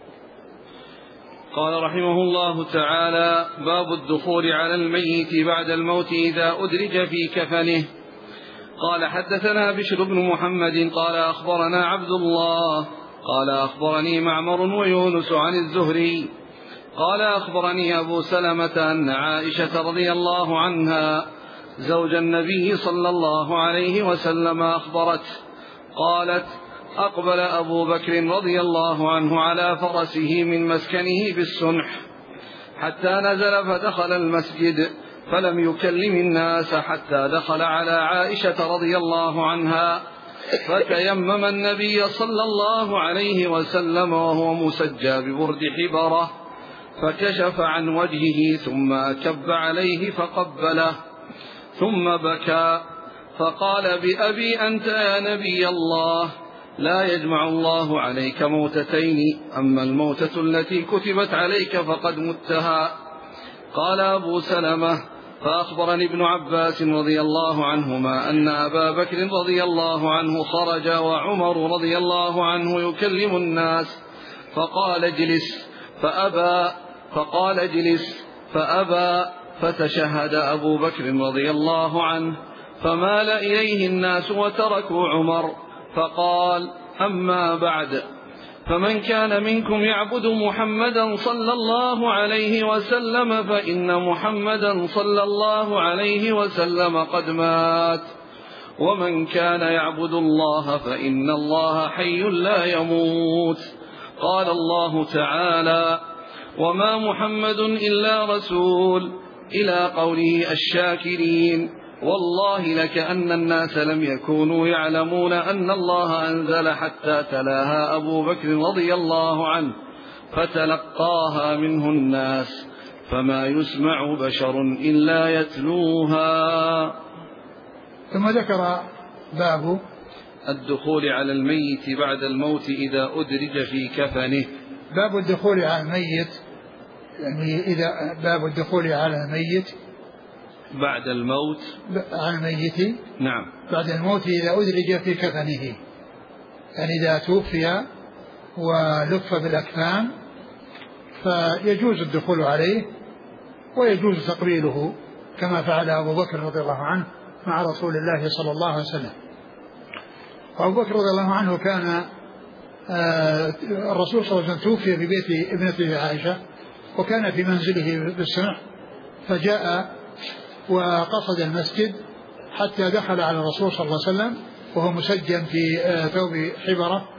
قال رحمه الله تعالى باب الدخول على الميت بعد الموت إذا أدرج في كفنه. قال حدثنا بشر بن محمد قال أخبرنا عبد الله قال أخبرني معمر ويونس عن الزهري قال أخبرني أبو سلمة أن عائشة رضي الله عنها زوج النبي صلى الله عليه وسلم أخبرته قالت أقبل أبو بكر رضي الله عنه على فرسه من مسكنه بالسنح حتى نزل فدخل المسجد فلم يكلم الناس حتى دخل على عائشة رضي الله عنها فتيمم النبي صلى الله عليه وسلم وهو مسجى ببرد حبره فكشف عن وجهه ثم أكب عليه فقبله ثم بكى فقال بأبي أنت يا نبي الله لا يجمع الله عليك موتتين، أما الموتة التي كتبت عليك فقد متها. قال أبو سلمة فأخبرني ابن عباس رضي الله عنهما أن أبا بكر رضي الله عنه خرج وعمر رضي الله عنه يكلم الناس فقال اجلس فأبى، فقال اجلس فأبى، فتشهد أبو بكر رضي الله عنه فمال إليه الناس وتركوا عمر، فقال: أما بعد، فمن كان منكم يعبد محمدا صلى الله عليه وسلم فإن محمدا صلى الله عليه وسلم قد مات، ومن كان يعبد الله فإن الله حي لا يموت. قال الله تعالى: وما محمد إلا رسول، إلى قوله الشاكرين. والله لكأن الناس لم يكونوا يعلمون أن الله أنزل حتى تلاها أبو بكر رضي الله عنه فتلقاها منه الناس، فما يسمع بشر إلا يتلوها. ثم ذكر باب الدخول على الميت بعد الموت إذا أدرج في كفنه. باب الدخول على الميت، يعني إذا باب الدخول على الميت بعد الموت، على الميت نعم بعد الموت إذا أدرج في كفنه، يعني إذا توفي ولف بالأكفان فيجوز الدخول عليه ويجوز تقبيله كما فعل أبو بكر رضي الله عنه مع رسول الله صلى الله عليه وسلم. وأبو بكر رضي الله عنه كان الرسول صلى الله عليه وسلم توفي في بيت ابنته عائشة وكان في منزله بالسمح، فجاء وقصد المسجد حتى دخل على الرسول صلى الله عليه وسلم وهو مسجن في ثوب حبرة،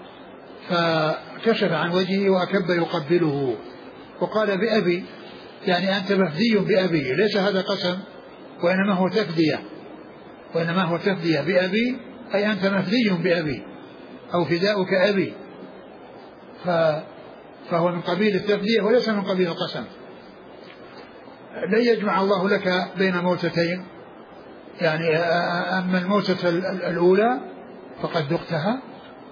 فكشف عن وجهه وأكب يقبله وقال: بأبي، يعني أنت مفدي بأبي، ليس هذا قسم وإنما هو تفدية، وإنما هو تفدية بأبي، أي أنت مفدي بأبي أو فداؤك أبي، فهو من قبيل التفدية وليس من قبيل القسم. لن يجمع الله لك بين موتتين، يعني أما الموتة الأولى فقد ذقتها،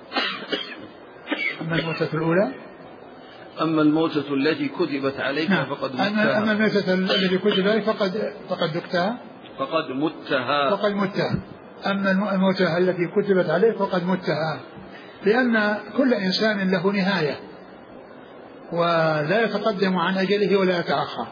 أما الموتة الأولى، أما الموتة التي كتبت عليك فقد متها، أما الموتة التي كتبت عليك فقد ذقتها، فقد متها. أما الموتة التي كتبت عليك فقد متها، لأن كل إنسان له نهاية ولا يتقدم عن أجله ولا يتأخر،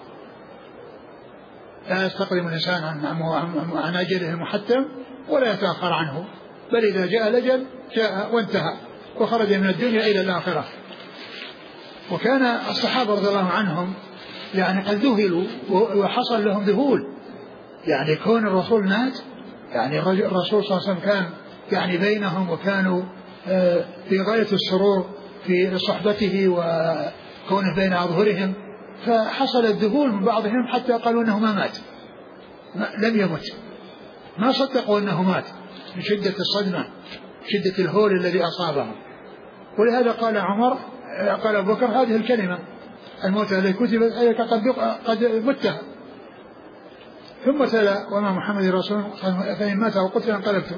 لا يستقدم الإنسان عن أجله المحتم ولا يتأخر عنه، بل إذا جاء الأجل جاء وانتهى وخرج من الدنيا إلى الآخرة. وكان الصحابة رضي الله عنهم يعني قد ذهلوا وحصل لهم ذهول، يعني كون الرسول مات، يعني الرسول صلى الله عليه وسلم كان يعني بينهم وكانوا في غاية السرور في صحبته وكونه بين أظهرهم، فحصل الذهول من بعضهم حتى قالوا أنه ما مات، لم يمت، ما صدقوا أنه مات من شدة الصدمة، شدة الهول الذي أصابهم. ولهذا قال عمر، قال أبو بكر هذه الكلمة: الموت الذي كتبت عليك قد متها. ثم تلا: وما محمد رسول فإن مات أو قتل انقلبتم.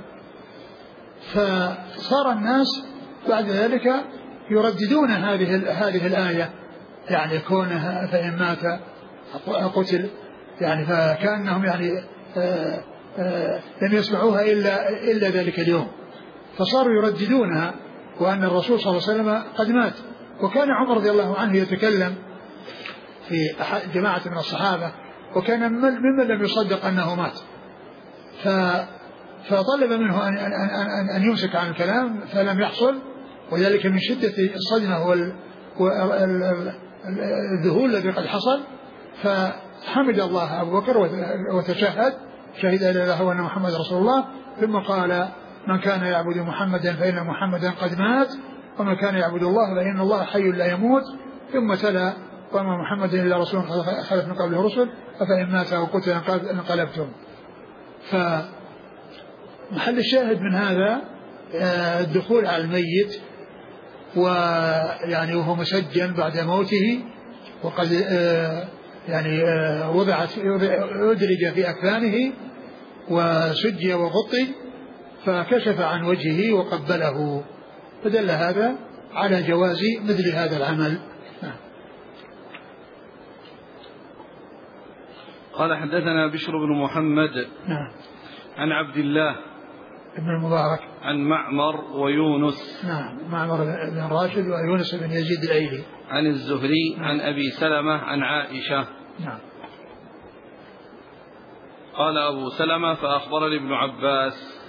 فصار الناس بعد ذلك يرددون هذه الآية، يعني كونها فإن مات قتل، يعني فكأنهم يعني لم يسمعوها إلا ذلك اليوم، فصاروا يرددونها وأن الرسول صلى الله عليه وسلم قد مات. وكان عمر رضي الله عنه يتكلم في جماعة من الصحابة وكان ممن لم يصدق أنه مات، فطلب منه أن يمسك عن الكلام فلم يحصل، وذلك من شدة الصدمة والذهول الذي قد حصل. فحمد الله أبو بكر وتشهد، شهد لا إله إلا هو أن محمد رسول الله، ثم قال: من كان يعبد محمدا فإن محمدا قد مات، ومن كان يعبد الله فإن الله حي لا يموت. ثم تلا: وما محمد إلا رسول خلف من قبله رسل أفإن مات أو قتل انقلبتم. فمحل الشاهد من هذا الدخول على الميت، ويعني وهو مسجن بعد موته وقد يعني أدرج في أكفانه وسجي وغطي، فكشف عن وجهه وقبله، فدل هذا على جواز مثل هذا العمل. قال حدثنا بشر بن محمد نعم عن عبد الله ابن المبارك عن معمر ويونس نعم معمر بن راشد ويونس بن يزيد الأيلي عن الزهري عن أبي سلمة عن عائشة. نعم. قال أبو سلمة فأخبرني ابن عباس.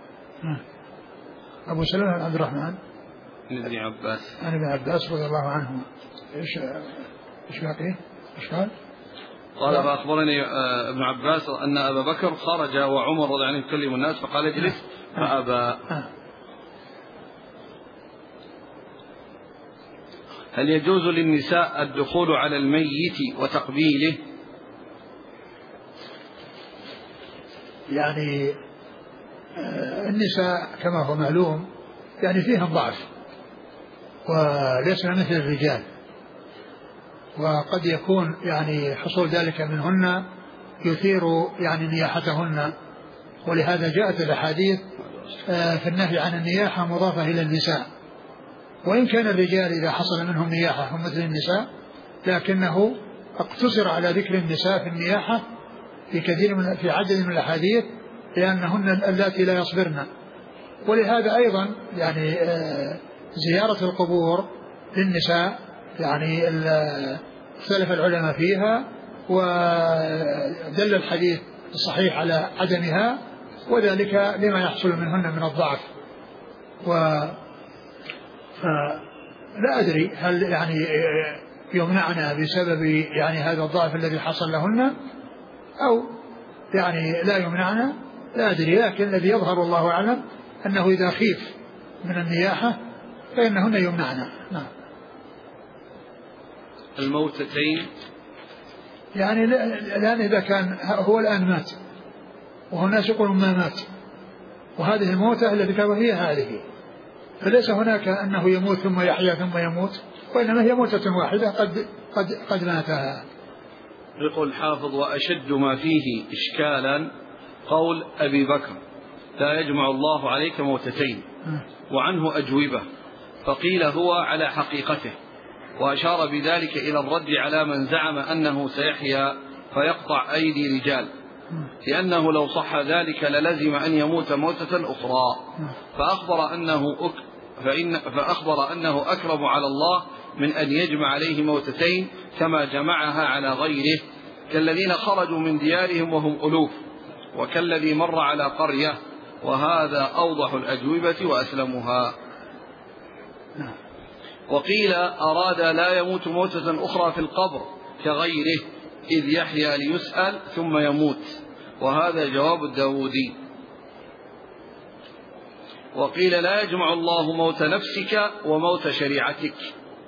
أبو سلمة عبد الرحمن ابن عباس عن ابن عباس رضي الله عنهما. إيش باقي؟ إيش قال؟ قال فأخبرني ابن عباس أن أبا بكر خرج وعمر رضي الله عنه يكلم الناس فقال اجلس فأبى. هل يجوز للنساء الدخول على الميت وتقبيله؟ يعني النساء كما هو معلوم يعني فيهم ضعف وليس مثل الرجال، وقد يكون يعني حصول ذلك منهن يثير يعني نياحتهن، ولهذا جاءت الأحاديث في النهي عن النياحة مضافة إلى النساء، وإن كان الرجال إذا حصل منهم نياحة هم مثل النساء، لكنه اقتصر على ذكر النساء في النياحة في عدد من الأحاديث لأنهن اللاتي لا يصبرن. ولهذا أيضا يعني زيارة القبور للنساء يعني اختلف العلماء فيها، ودل الحديث الصحيح على عدمها، وذلك لما يحصل منهن من الضعف. فلا أدري هل يعني يمنعنا بسبب يعني هذا الضعف الذي حصل لهن أو يعني لا يمنعنا، لا أدري، لكن الذي يظهر الله أعلم أنه إذا خيف من النياحة فإنهن يمنعنا. نعم. الموتتين يعني الآن إذا كان هو الآن مات وهو الناس يقولون ما مات، وهذه الموتة التي كانت هي هذه، فليس هناك أنه يموت ثم يحيا ثم يموت، وإنما هي موتة واحدة قد ماتها. يقول الحافظ وأشد ما فيه إشكالا قول أبي بكر لا يجمع الله عليك موتتين، وعنه أجوبة، فقيل هو على حقيقته، وأشار بذلك إلى الرد على من زعم أنه سيحيا فيقطع أيدي رجال، لأنه لو صح ذلك للزم أن يموت موتة أخرى، فأخبر أنه أكرم على الله من أن يجمع عليه موتتين كما جمعها على غيره، كالذين خرجوا من ديارهم وهم ألوف، وكالذي مر على قرية، وهذا أوضح الأجوبة وأسلمها. وقيل أراد لا يموت موتة أخرى في القبر كغيره إذ يحيا ليسأل ثم يموت، وهذا جواب الداودي. وقيل لا يجمع الله موت نفسك وموت شريعتك.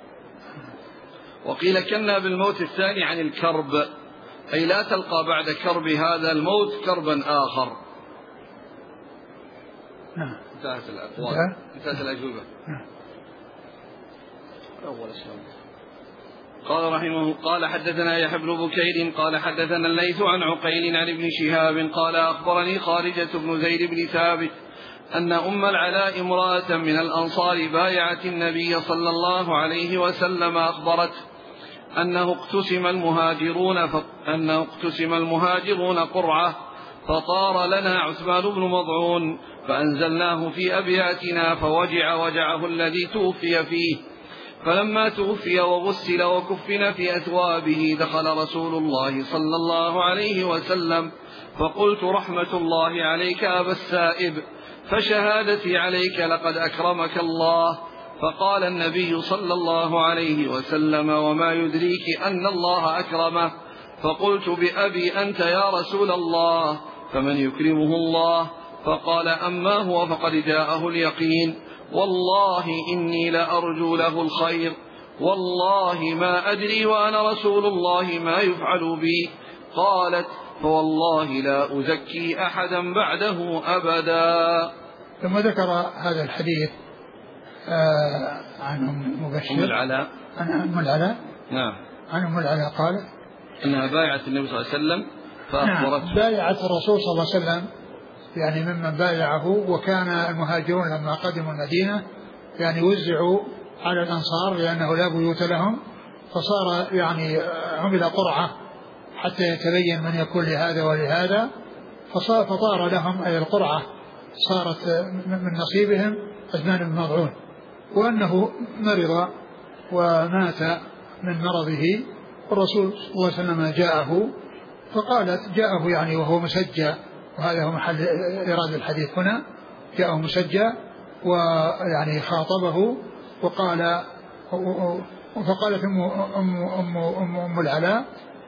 وقيل كنا بالموت الثاني عن الكرب، أي لا تلقى بعد كرب هذا الموت كربا آخر. انتهت الأقوال، انتهت الأجوبة. قال رحمه قال حدثنا يحيى بن بكير قال حدثنا الليث عن عقيل عن ابن شهاب قال أخبرني خارجة بن زيد بن ثابت أن أم العلاء امرأة من الأنصار بايعت النبي صلى الله عليه وسلم أخبرت أنه اقتسم المهاجرون قرعة، فطار لنا عثمان بن مضعون فأنزلناه في أبياتنا فوجع وجعه الذي توفي فيه، فلما توفي وغسل وكفن في أثوابه دخل رسول الله صلى الله عليه وسلم فقلت رحمة الله عليك أبا السائب، فشهادتي عليك لقد أكرمك الله. فقال النبي صلى الله عليه وسلم وما يدريك أن الله أكرمه؟ فقلت بأبي أنت يا رسول الله، فمن يكرمه الله؟ فقال أما هو فقد جاءه اليقين، والله إني لأرجو له الخير، والله ما أدري وأنا رسول الله ما يفعل بي. قالت فوالله لا أزكي أحدا بعده أبدا. ثم ذكر هذا الحديث عن أم العلاء. عن أم العلاء. نعم. عن أم العلاء قالت إنها بايعت النبي صلى الله عليه وسلم فأخبرته. نعم، بايعت الرسول صلى الله عليه وسلم يعني ممن بايعه، وكان المهاجرون لما قدموا المدينة يعني وزعوا على الأنصار لأنه لا بيوت لهم، فصار يعني عمل قرعة حتى يتبين من يكون لهذا ولهذا. فطار لهم أي القرعة صارت من نصيبهم عثمان بن مظعون، وأنه مرض ومات من مرضه، والرسول صلى الله عليه وسلم جاءه، فقالت جاءه يعني وهو مسجى، وهذا هو محل إيراد الحديث هنا، جاءه مسجى ويعني خاطبه وقال، فقالت أم العلاء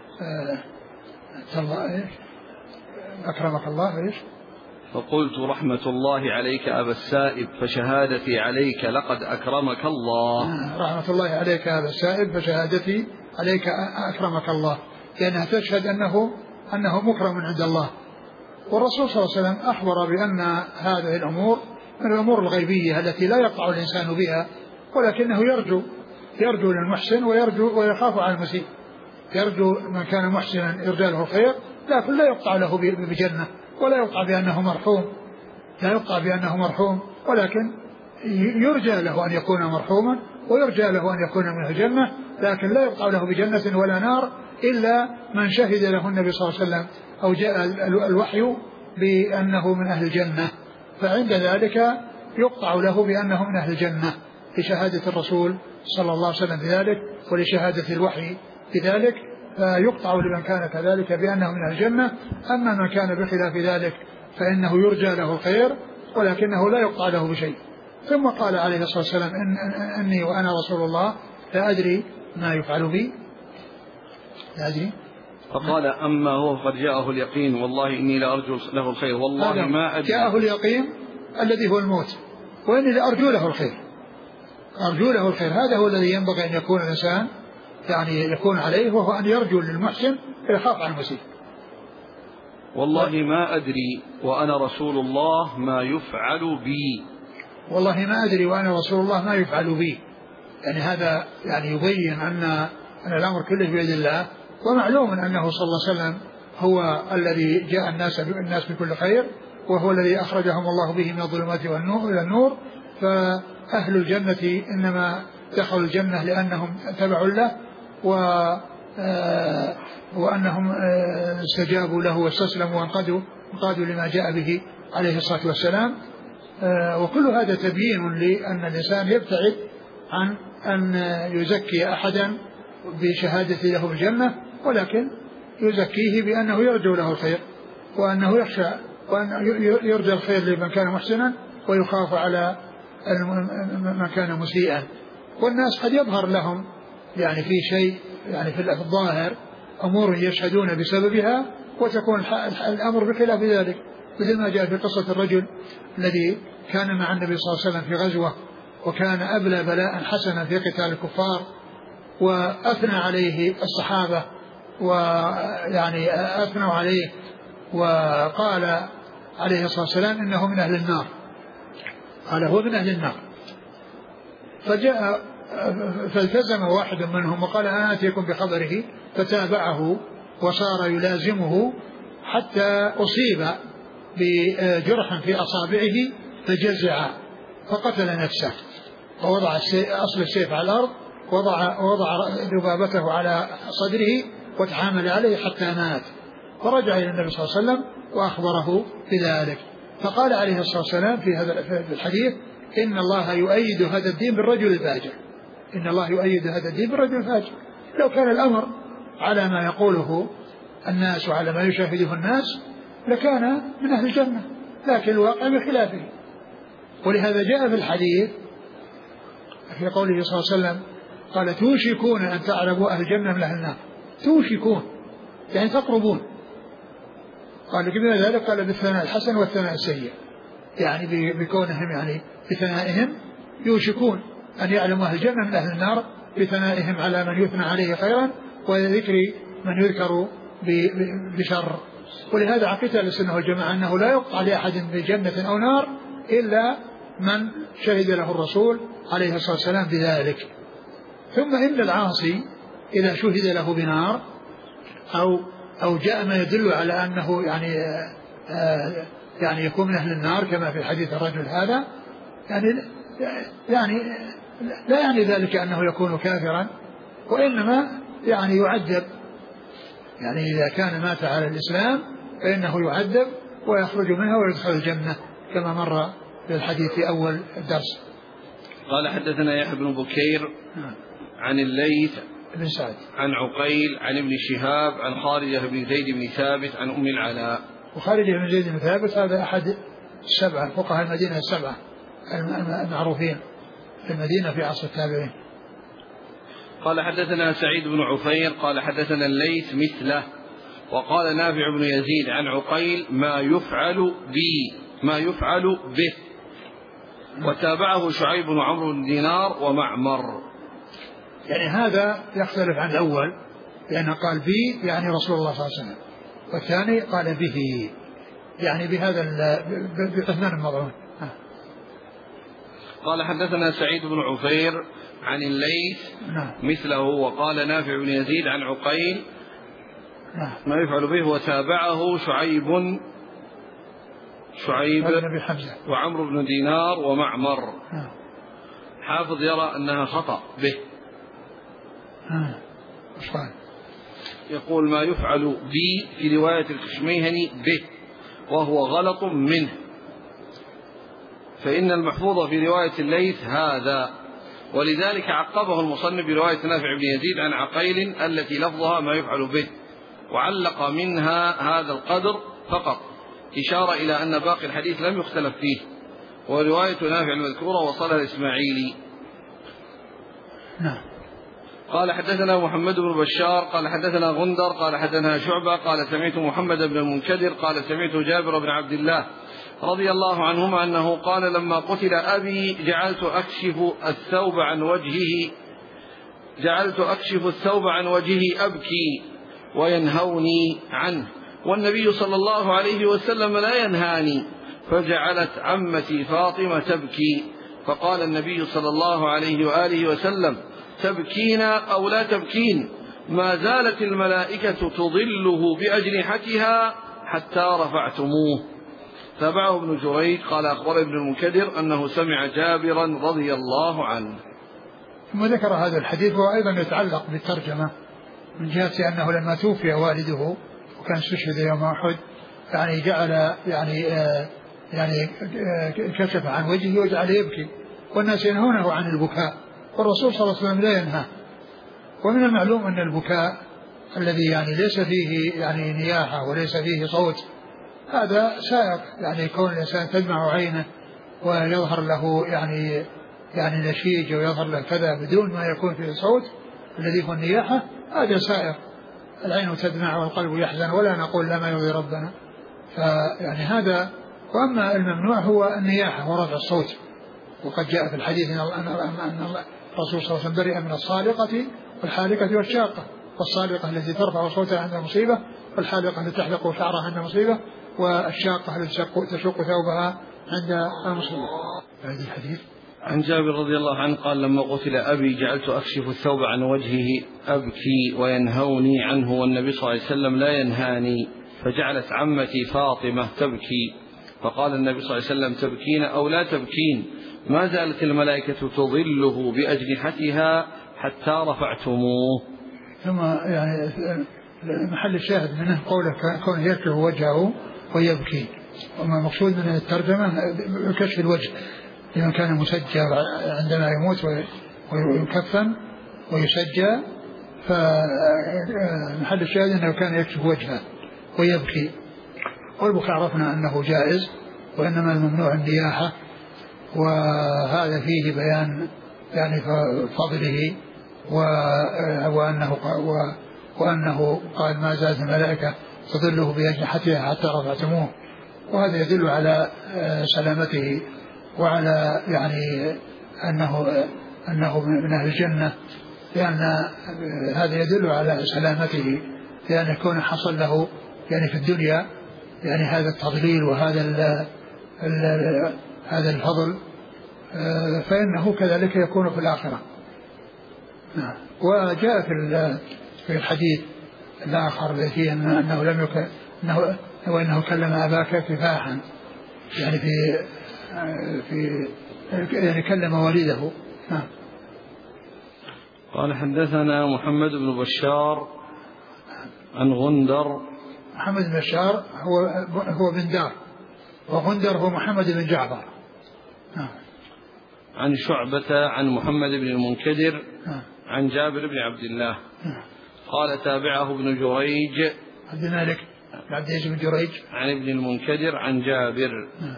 أكرمك الله إيش؟ فقلت رحمة الله عليك أبا السائب فشهادتي عليك لقد أكرمك الله. رحمة الله عليك أبا السائب فشهادتي عليك أكرمك الله، لأنها تشهد أنه مكرم عند الله. والرسول صلى الله عليه وسلم أخبر بأن هذه الأمور من الأمور الغيبية التي لا يقطع الإنسان بها، ولكنه يرجو للمحسن ويخاف على المسيء. يرجو من كان محسنا يرجى له الخير، لكن لا يقطع له بجنة، ولا يقطع بأنه مرحوم، لا يقطع بأنه مرحوم، ولكن يرجى له أن يكون مرحوما، ويرجى له أن يكون من الجنة، لكن لا يقطع له بجنة ولا نار إلا من شهد له النبي صلى الله عليه وسلم أو جاء الوحي بأنه من أهل الجنة، فعند ذلك يقطع له بأنه من أهل الجنة لشهادة الرسول صلى الله عليه وسلم بذلك، ولشهادة الوحي بذلك، فيقطع لمن كان كذلك بأنه من الجنة. أما من كان بخلاف ذلك فإنه يرجى له الخير، ولكنه لا يقطع له بشيء. ثم قال عليه الصلاة والسلام إني وأنا رسول الله لا أدري ما يفعل بي، لا أدري. فقال أما هو فقد جاءه اليقين والله إني لأرجو له الخير والله ما أدري. جاءه اليقين الذي هو الموت، وإني لأرجو له الخير، أرجو له الخير. هذا هو الذي ينبغي أن يكون الإنسان يعني يكون عليه، وهو أن يرجو للمحسن ويخاف عن المسيء. والله ما أدري وأنا رسول الله ما يفعل بي، والله ما أدري وأنا رسول الله ما يفعل بي، يعني هذا يعني يبين أن الأمر كله بيد الله، ومعلوم أنه صلى الله عليه وسلم هو الذي جاء الناس بكل خير، وهو الذي أخرجهم الله به من الظلمات إلى النور. فأهل الجنة إنما دخلوا الجنة لأنهم تبعوا له وأنهم استجابوا له واستسلموا وانقادوا لما جاء به عليه الصلاة والسلام. وكل هذا تبيين لأن الإنسان يبتعد عن أن يزكي أحدا بشهادة له الجنة، ولكن يزكيه بأنه يرجو له الخير، وأنه يخشى وأن يرجى الخير لمن كان محسنا ويخاف على من كان مسيئا. والناس قد يظهر لهم يعني في شيء يعني في الظاهر أمور يشهدون بسببها، وتكون الأمر بخلاف ذلك، مثل ما جاء في قصة الرجل الذي كان مع النبي صلى الله عليه وسلم في غزوة، وكان أبلى بلاء حسنا في قتال الكفار، وأثنى عليه الصحابة ويعني أثنوا عليه، وقال عليه الصلاة والسلام إنه من أهل النار، قال هو من أهل النار. فالتزم واحد منهم وقال أنا آتيكم بخبره، فتابعه وصار يلازمه حتى أصيب بجرح في أصابعه فجزع فقتل نفسه، ووضع أصل السيف على الأرض، ووضع ذبابته على صدره وتحامل عليه حتى مات. فرجع إلى النبي صلى الله عليه وسلم وأخبره بذلك، فقال عليه الصلاة والسلام في هذا الحديث إن الله يؤيد هذا الدين بالرجل الفاجر، إن الله يؤيد هذا الدين بالرجل الفاجر. لو كان الأمر على ما يقوله الناس وعلى ما يشاهده الناس لكان من أهل الجنة، لكن الواقع بخلافه. ولهذا جاء في الحديث في قوله صلى الله عليه وسلم قال توشكون أن تعلموا أهل الجنة من أهل النار، توشكون يعني تقربون. قال لكن ذلك قال بالثناء الحسن والثناء السيء، يعني بكونهم يعني بثنائهم يوشكون أن يعلموا أهل الجنة من أهل النار بثنائهم على من يثنى عليه خيرا وذكر من يذكر بشر. ولهذا عقيدة السنة والجماعة أنه لا يقطع لأحد بجنة أو نار إلا من شهد له الرسول عليه الصلاة والسلام بذلك. ثم إن العاصي إذا شهد له بنار أو جاء ما يدل على أنه يعني يكون من أهل النار كما في حديث الرجل هذا، يعني لا يعني ذلك أنه يكون كافرا، وإنما يعني يعذب يعني إذا كان مات على الإسلام فإنه يعذب ويخرج منها ويدخل الجنة كما مر في الحديث في أول الدرس. قال حدثنا يحيى بن بكير عن الليث بن سعد عن عقيل عن ابن شهاب عن خارجة بن زيد بن ثابت عن أم العلاء. وخارجة بن زيد بن ثابت هذا أحد السبعة فقهاء المدينة السبعة المعروفين في المدينة في عصر التابعين. قال حدثنا سعيد بن عفير قال حدثنا الليث مثله. وقال نافع بن يزيد عن عقيل ما يفعل به. وتابعه شعيب بن عمرو بن دينار ومعمر. يعني هذا يختلف عن الأول لأنه قال بي يعني رسول الله صلى الله عليه وسلم، والثاني قال به يعني بهذا بعثمان المضعون. قال حدثنا سعيد بن عفير عن الليث مثله. وقال نافع بن يزيد عن عقيل ما يفعل به. وتابعه شعيب وعمرو بن دينار ومعمر. حافظ يرى أنها خطأ به. يقول ما يفعل بي في رواية الكشميهني به وهو غلط منه، فإن المحفوظ في رواية الليث هذا، ولذلك عقبه المصنف برواية نافع بن يزيد عن عقيل التي لفظها ما يفعل به، وعلق منها هذا القدر فقط، إشارة إلى أن باقي الحديث لم يختلف فيه. ورواية نافع المذكورة وصلها الإسماعيلي. قال حدثنا محمد بن بشار قال حدثنا غندر قال حدثنا شعبة قال سمعت محمد بن المنكدر قال سمعت جابر بن عبد الله رضي الله عنهما أنه قال لما قتل أبي جعلت أكشف الثوب عن وجهه أبكي وينهوني عنه، والنبي صلى الله عليه وسلم لا ينهاني، فجعلت عمتي فاطمة تبكي، فقال النبي صلى الله عليه وآله وسلم تبكين أو لا تبكين؟ ما زالت الملائكة تظله بأجنحتها حتى رفعتموه. تابعه ابن جريج قال أخبر ابن المنكدر أنه سمع جابرا رضي الله عنه. ثم ذكر هذا الحديث وأيضا يتعلق بالترجمة من جهة أنه لما توفي والده وكان استشهد يوم أحد يعني جعل يعني كشف عن وجهه وجعل يبكي، والناس ينهونه عن البكاء، والرسول صلى الله عليه وسلم لا ينهى. ومن المعلوم أن البكاء الذي يعني ليس فيه يعني نياحة وليس فيه صوت هذا سائق، يعني كون الإنسان تدمع عينه ويظهر له يعني نشيج ويظهر له كذا بدون ما يكون فيه صوت الذي هو النياحة هذا سائق. العين تدمع والقلب يحزن ولا نقول لا ما يرضي ربنا، فيعني هذا. وأما الممنوع هو النياحة ورفع الصوت، وقد جاء في الحديث أن الرسول صلى الله عليه وسلم برئ من الصالقة والحالقة والشاقة، والصالقة التي ترفع صوتها عند مصيبة، والحالقة التي تحلق شعرها عند مصيبة، والشاقة التي تشق ثوبها عند المصيبة. هذا الحديث عن جابر رضي الله عنه قال لما قتل أبي جعلت أكشف الثوب عن وجهه أبكي وينهوني عنه، والنبي صلى الله عليه وسلم لا ينهاني، فجعلت عمتي فاطمة تبكي، فقال النبي صلى الله عليه وسلم تبكين أو لا تبكين؟ ما زالت الملائكة تظله بأجنحتها حتى رفعتموه. ثم يعني محل الشاهد منه قوله كونه يكشف وجهه ويبكي، وما مقصود من الترجمة كشف الوجه لمن كان مسجى عندما يموت ويكفن ويسجى، فمحل الشاهد أنه كان يكشف وجهه ويبكي. والبكاء عرفنا أنه جائز، وإنما الممنوع النياحة، وهذا فيه بيان يعني فضله وأنه قال ما زالت الملائكة تظله بأجنحتها حتى رفعتموه، وهذا يدل على سلامته وعلى يعني أنه من أهل الجنة، لأن هذا يدل على سلامته، لأن يكون حصل له يعني في الدنيا يعني هذا التضليل وهذا هذا الفضل، فإنه كذلك يكون في الآخرة. وجاء في الحديث الآخر الذي أنه لم يكن وإنه كلم أباك كفاحا، يعني يعني كلم والده. قال حدثنا محمد بن بشار عن غندر محمد بن بشار هو بن دار، وغندر هو محمد بن جعفر. عن شعبة عن محمد بن المنكدر عن جابر بن عبد الله قال تابعه ابن جريج عبد الملك عبد بن جريج عن ابن المنكدر عن جابر.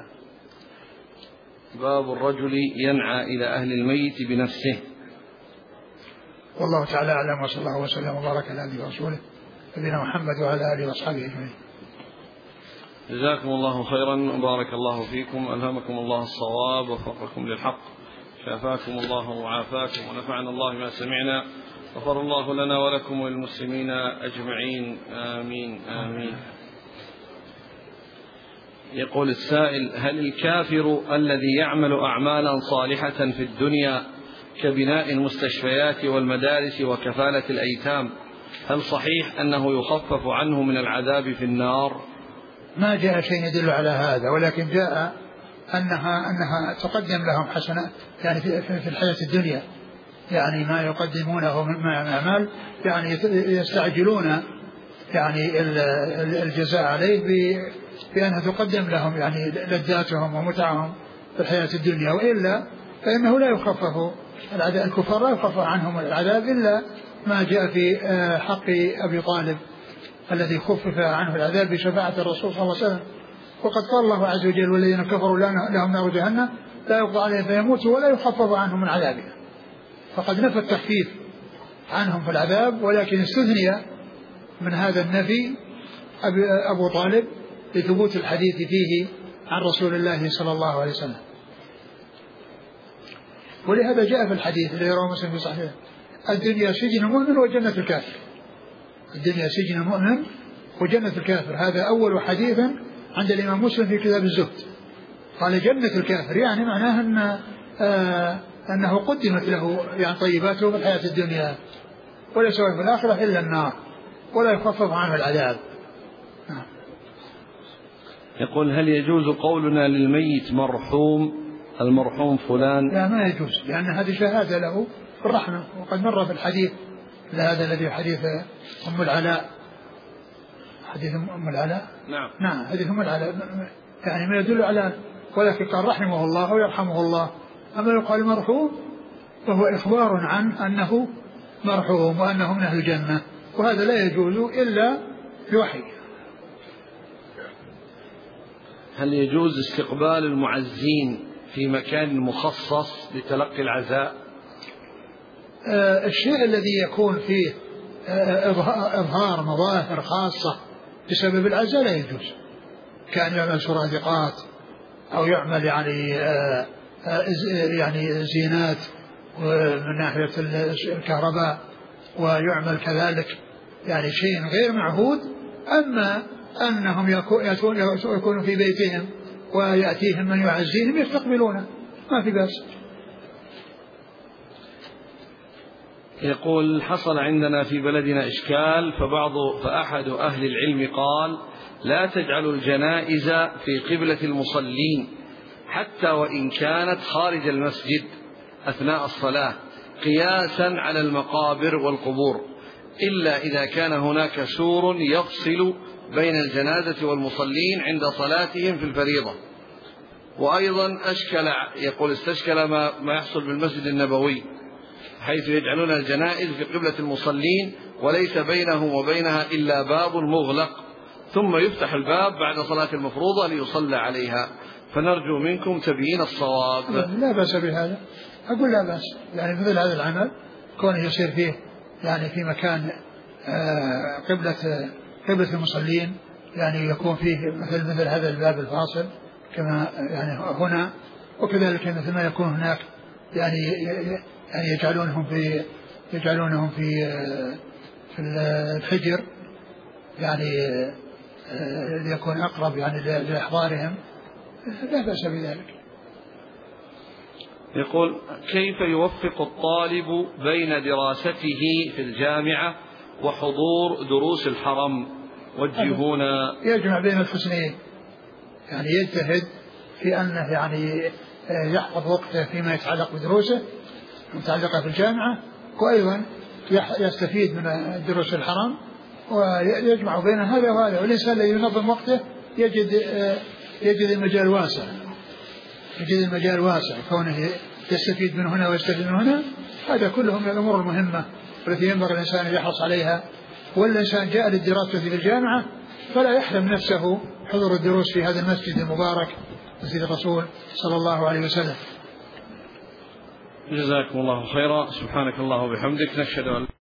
باب الرجل ينعى إلى أهل الميت بنفسه. والله تعالى أعلم، وصلى الله وسلم وبارك على نبينا ورسوله نبينا محمد وعلى آله وأصحابه أجمعين. جزاكم الله خيرا وبارك الله فيكم، ألهمكم الله الصواب ووفقكم للحق، شافاكم الله وعافاكم، ونفعنا الله ما سمعنا، غفر الله لنا ولكم وللمسلمين أجمعين، آمين آمين. يقول السائل: هل الكافر الذي يعمل أعمالا صالحة في الدنيا كبناء المستشفيات والمدارس وكفالة الأيتام، هل صحيح أنه يخفف عنه من العذاب في النار؟ ما جاء شيء يدل على هذا، ولكن جاء أنها تقدم لهم حسنات يعني في الحياة الدنيا، يعني ما يقدمونه من أعمال، يعني يستعجلون يعني الجزاء عليه بأنها تقدم لهم يعني لذاتهم ومتعهم في الحياة الدنيا، وإلا فإنه لا يخفف العذاب، الكفار لا يخفف عنهم العذاب إلا ما جاء في حق أبي طالب الذي خفف عنه العذاب بشفاعة الرسول صلى الله عليه وسلم. وقد قال الله عز وجل: والذين كفروا لهم نار جهنم لا يقضى عليهم فيموتوا ولا يخفف عنهم من عذابها. فقد نفى التخفيف عنهم في العذاب، ولكن استثني من هذا النفي أبو طالب لثبوت الحديث فيه عن رسول الله صلى الله عليه وسلم. ولهذا جاء في الحديث الذي رواه مسلم في صحيحه: الدنيا سجن المؤمن وجنة الكافر. الدنيا سجن المؤمن وجنة الكافر، هذا أول حديث عند الإمام مسلم في كتاب الزهد. قال جنة الكافر، يعني معناه أنه قدمت له يعني طيباته في الحياة الدنيا، وليس في الآخرة إلا النار ولا يخفف عنه العذاب. يقول: هل يجوز قولنا للميت مرحوم، المرحوم فلان؟ لا، ما يجوز، لأن هذه شهادة له بالرحمة، وقد مر في الحديث هذا الذي حديث أم العلاء، حديث أم العلاء. نعم حديث أم العلاء يعني ما يدل على، ولكن قال رحمه الله ويرحمه الله. أما يقال مرحوم فهو إخبار عن أنه مرحوم وأنه من أهل الجنة، وهذا لا يجوز إلا بوحي. هل يجوز استقبال المعزين في مكان مخصص لتلقي العزاء؟ الشيء الذي يكون فيه إظهار مظاهر خاصة بسبب العزاء لا يجوز، كان يعمل سرادقات أو يعمل يعني زينات من ناحية الكهرباء، ويعمل كذلك يعني شيء غير معهود. أما أنهم يكونوا في بيتهم ويأتيهم من يعزيهم يستقبلونه، ما في بأس. يقول: حصل عندنا في بلدنا إشكال، فأحد أهل العلم قال: لا تجعلوا الجنائز في قبلة المصلين حتى وإن كانت خارج المسجد أثناء الصلاة، قياسا على المقابر والقبور، إلا إذا كان هناك سور يفصل بين الجنازة والمصلين عند صلاتهم في الفريضة. وأيضا استشكل ما يحصل بالمسجد النبوي، حيث يجعلون الجنائز في قبلة المصلين وليس بينه وبينها إلا باب مغلق، ثم يفتح الباب بعد صلاة المفروضة ليصلى عليها، فنرجو منكم تبيين الصواب. لا بأس بهذا، أقول لا بأس، يعني مثل هذا العمل كونه يصير فيه يعني في مكان قبلة المصلين، يعني يكون فيه مثل هذا الباب الفاصل كما يعني هنا، وكذلك مثل ما يكون هناك يعني يجعلونهم في الحجر، يعني ليكون أقرب يعني لإحضارهم، لا بأس بذلك. يقول: كيف يوفق الطالب بين دراسته في الجامعة وحضور دروس الحرم؟ وجهونا. يجمع بين الحسنين، يعني يجتهد في أنه يعني يحفظ وقته فيما يتعلق بدروسه المتعلقة في الجامعة، وأيضا يستفيد من دروس الحرم، ويجمع بين هذا وهذا. والإنسان الذي ينظم وقته يجد المجال واسع، كونه يستفيد من هنا ويستفيد من هنا. هذا كله من الأمور المهمة التي ينبغي الإنسان أن يحرص عليها. والإنسان جاء للدراسة في الجامعة فلا يحرم نفسه حضور الدروس في هذا المسجد المبارك، مسجد الرسول صلى الله عليه وسلم. جزاكم الله خيرا. سبحانك الله وبحمدك، نشهد أن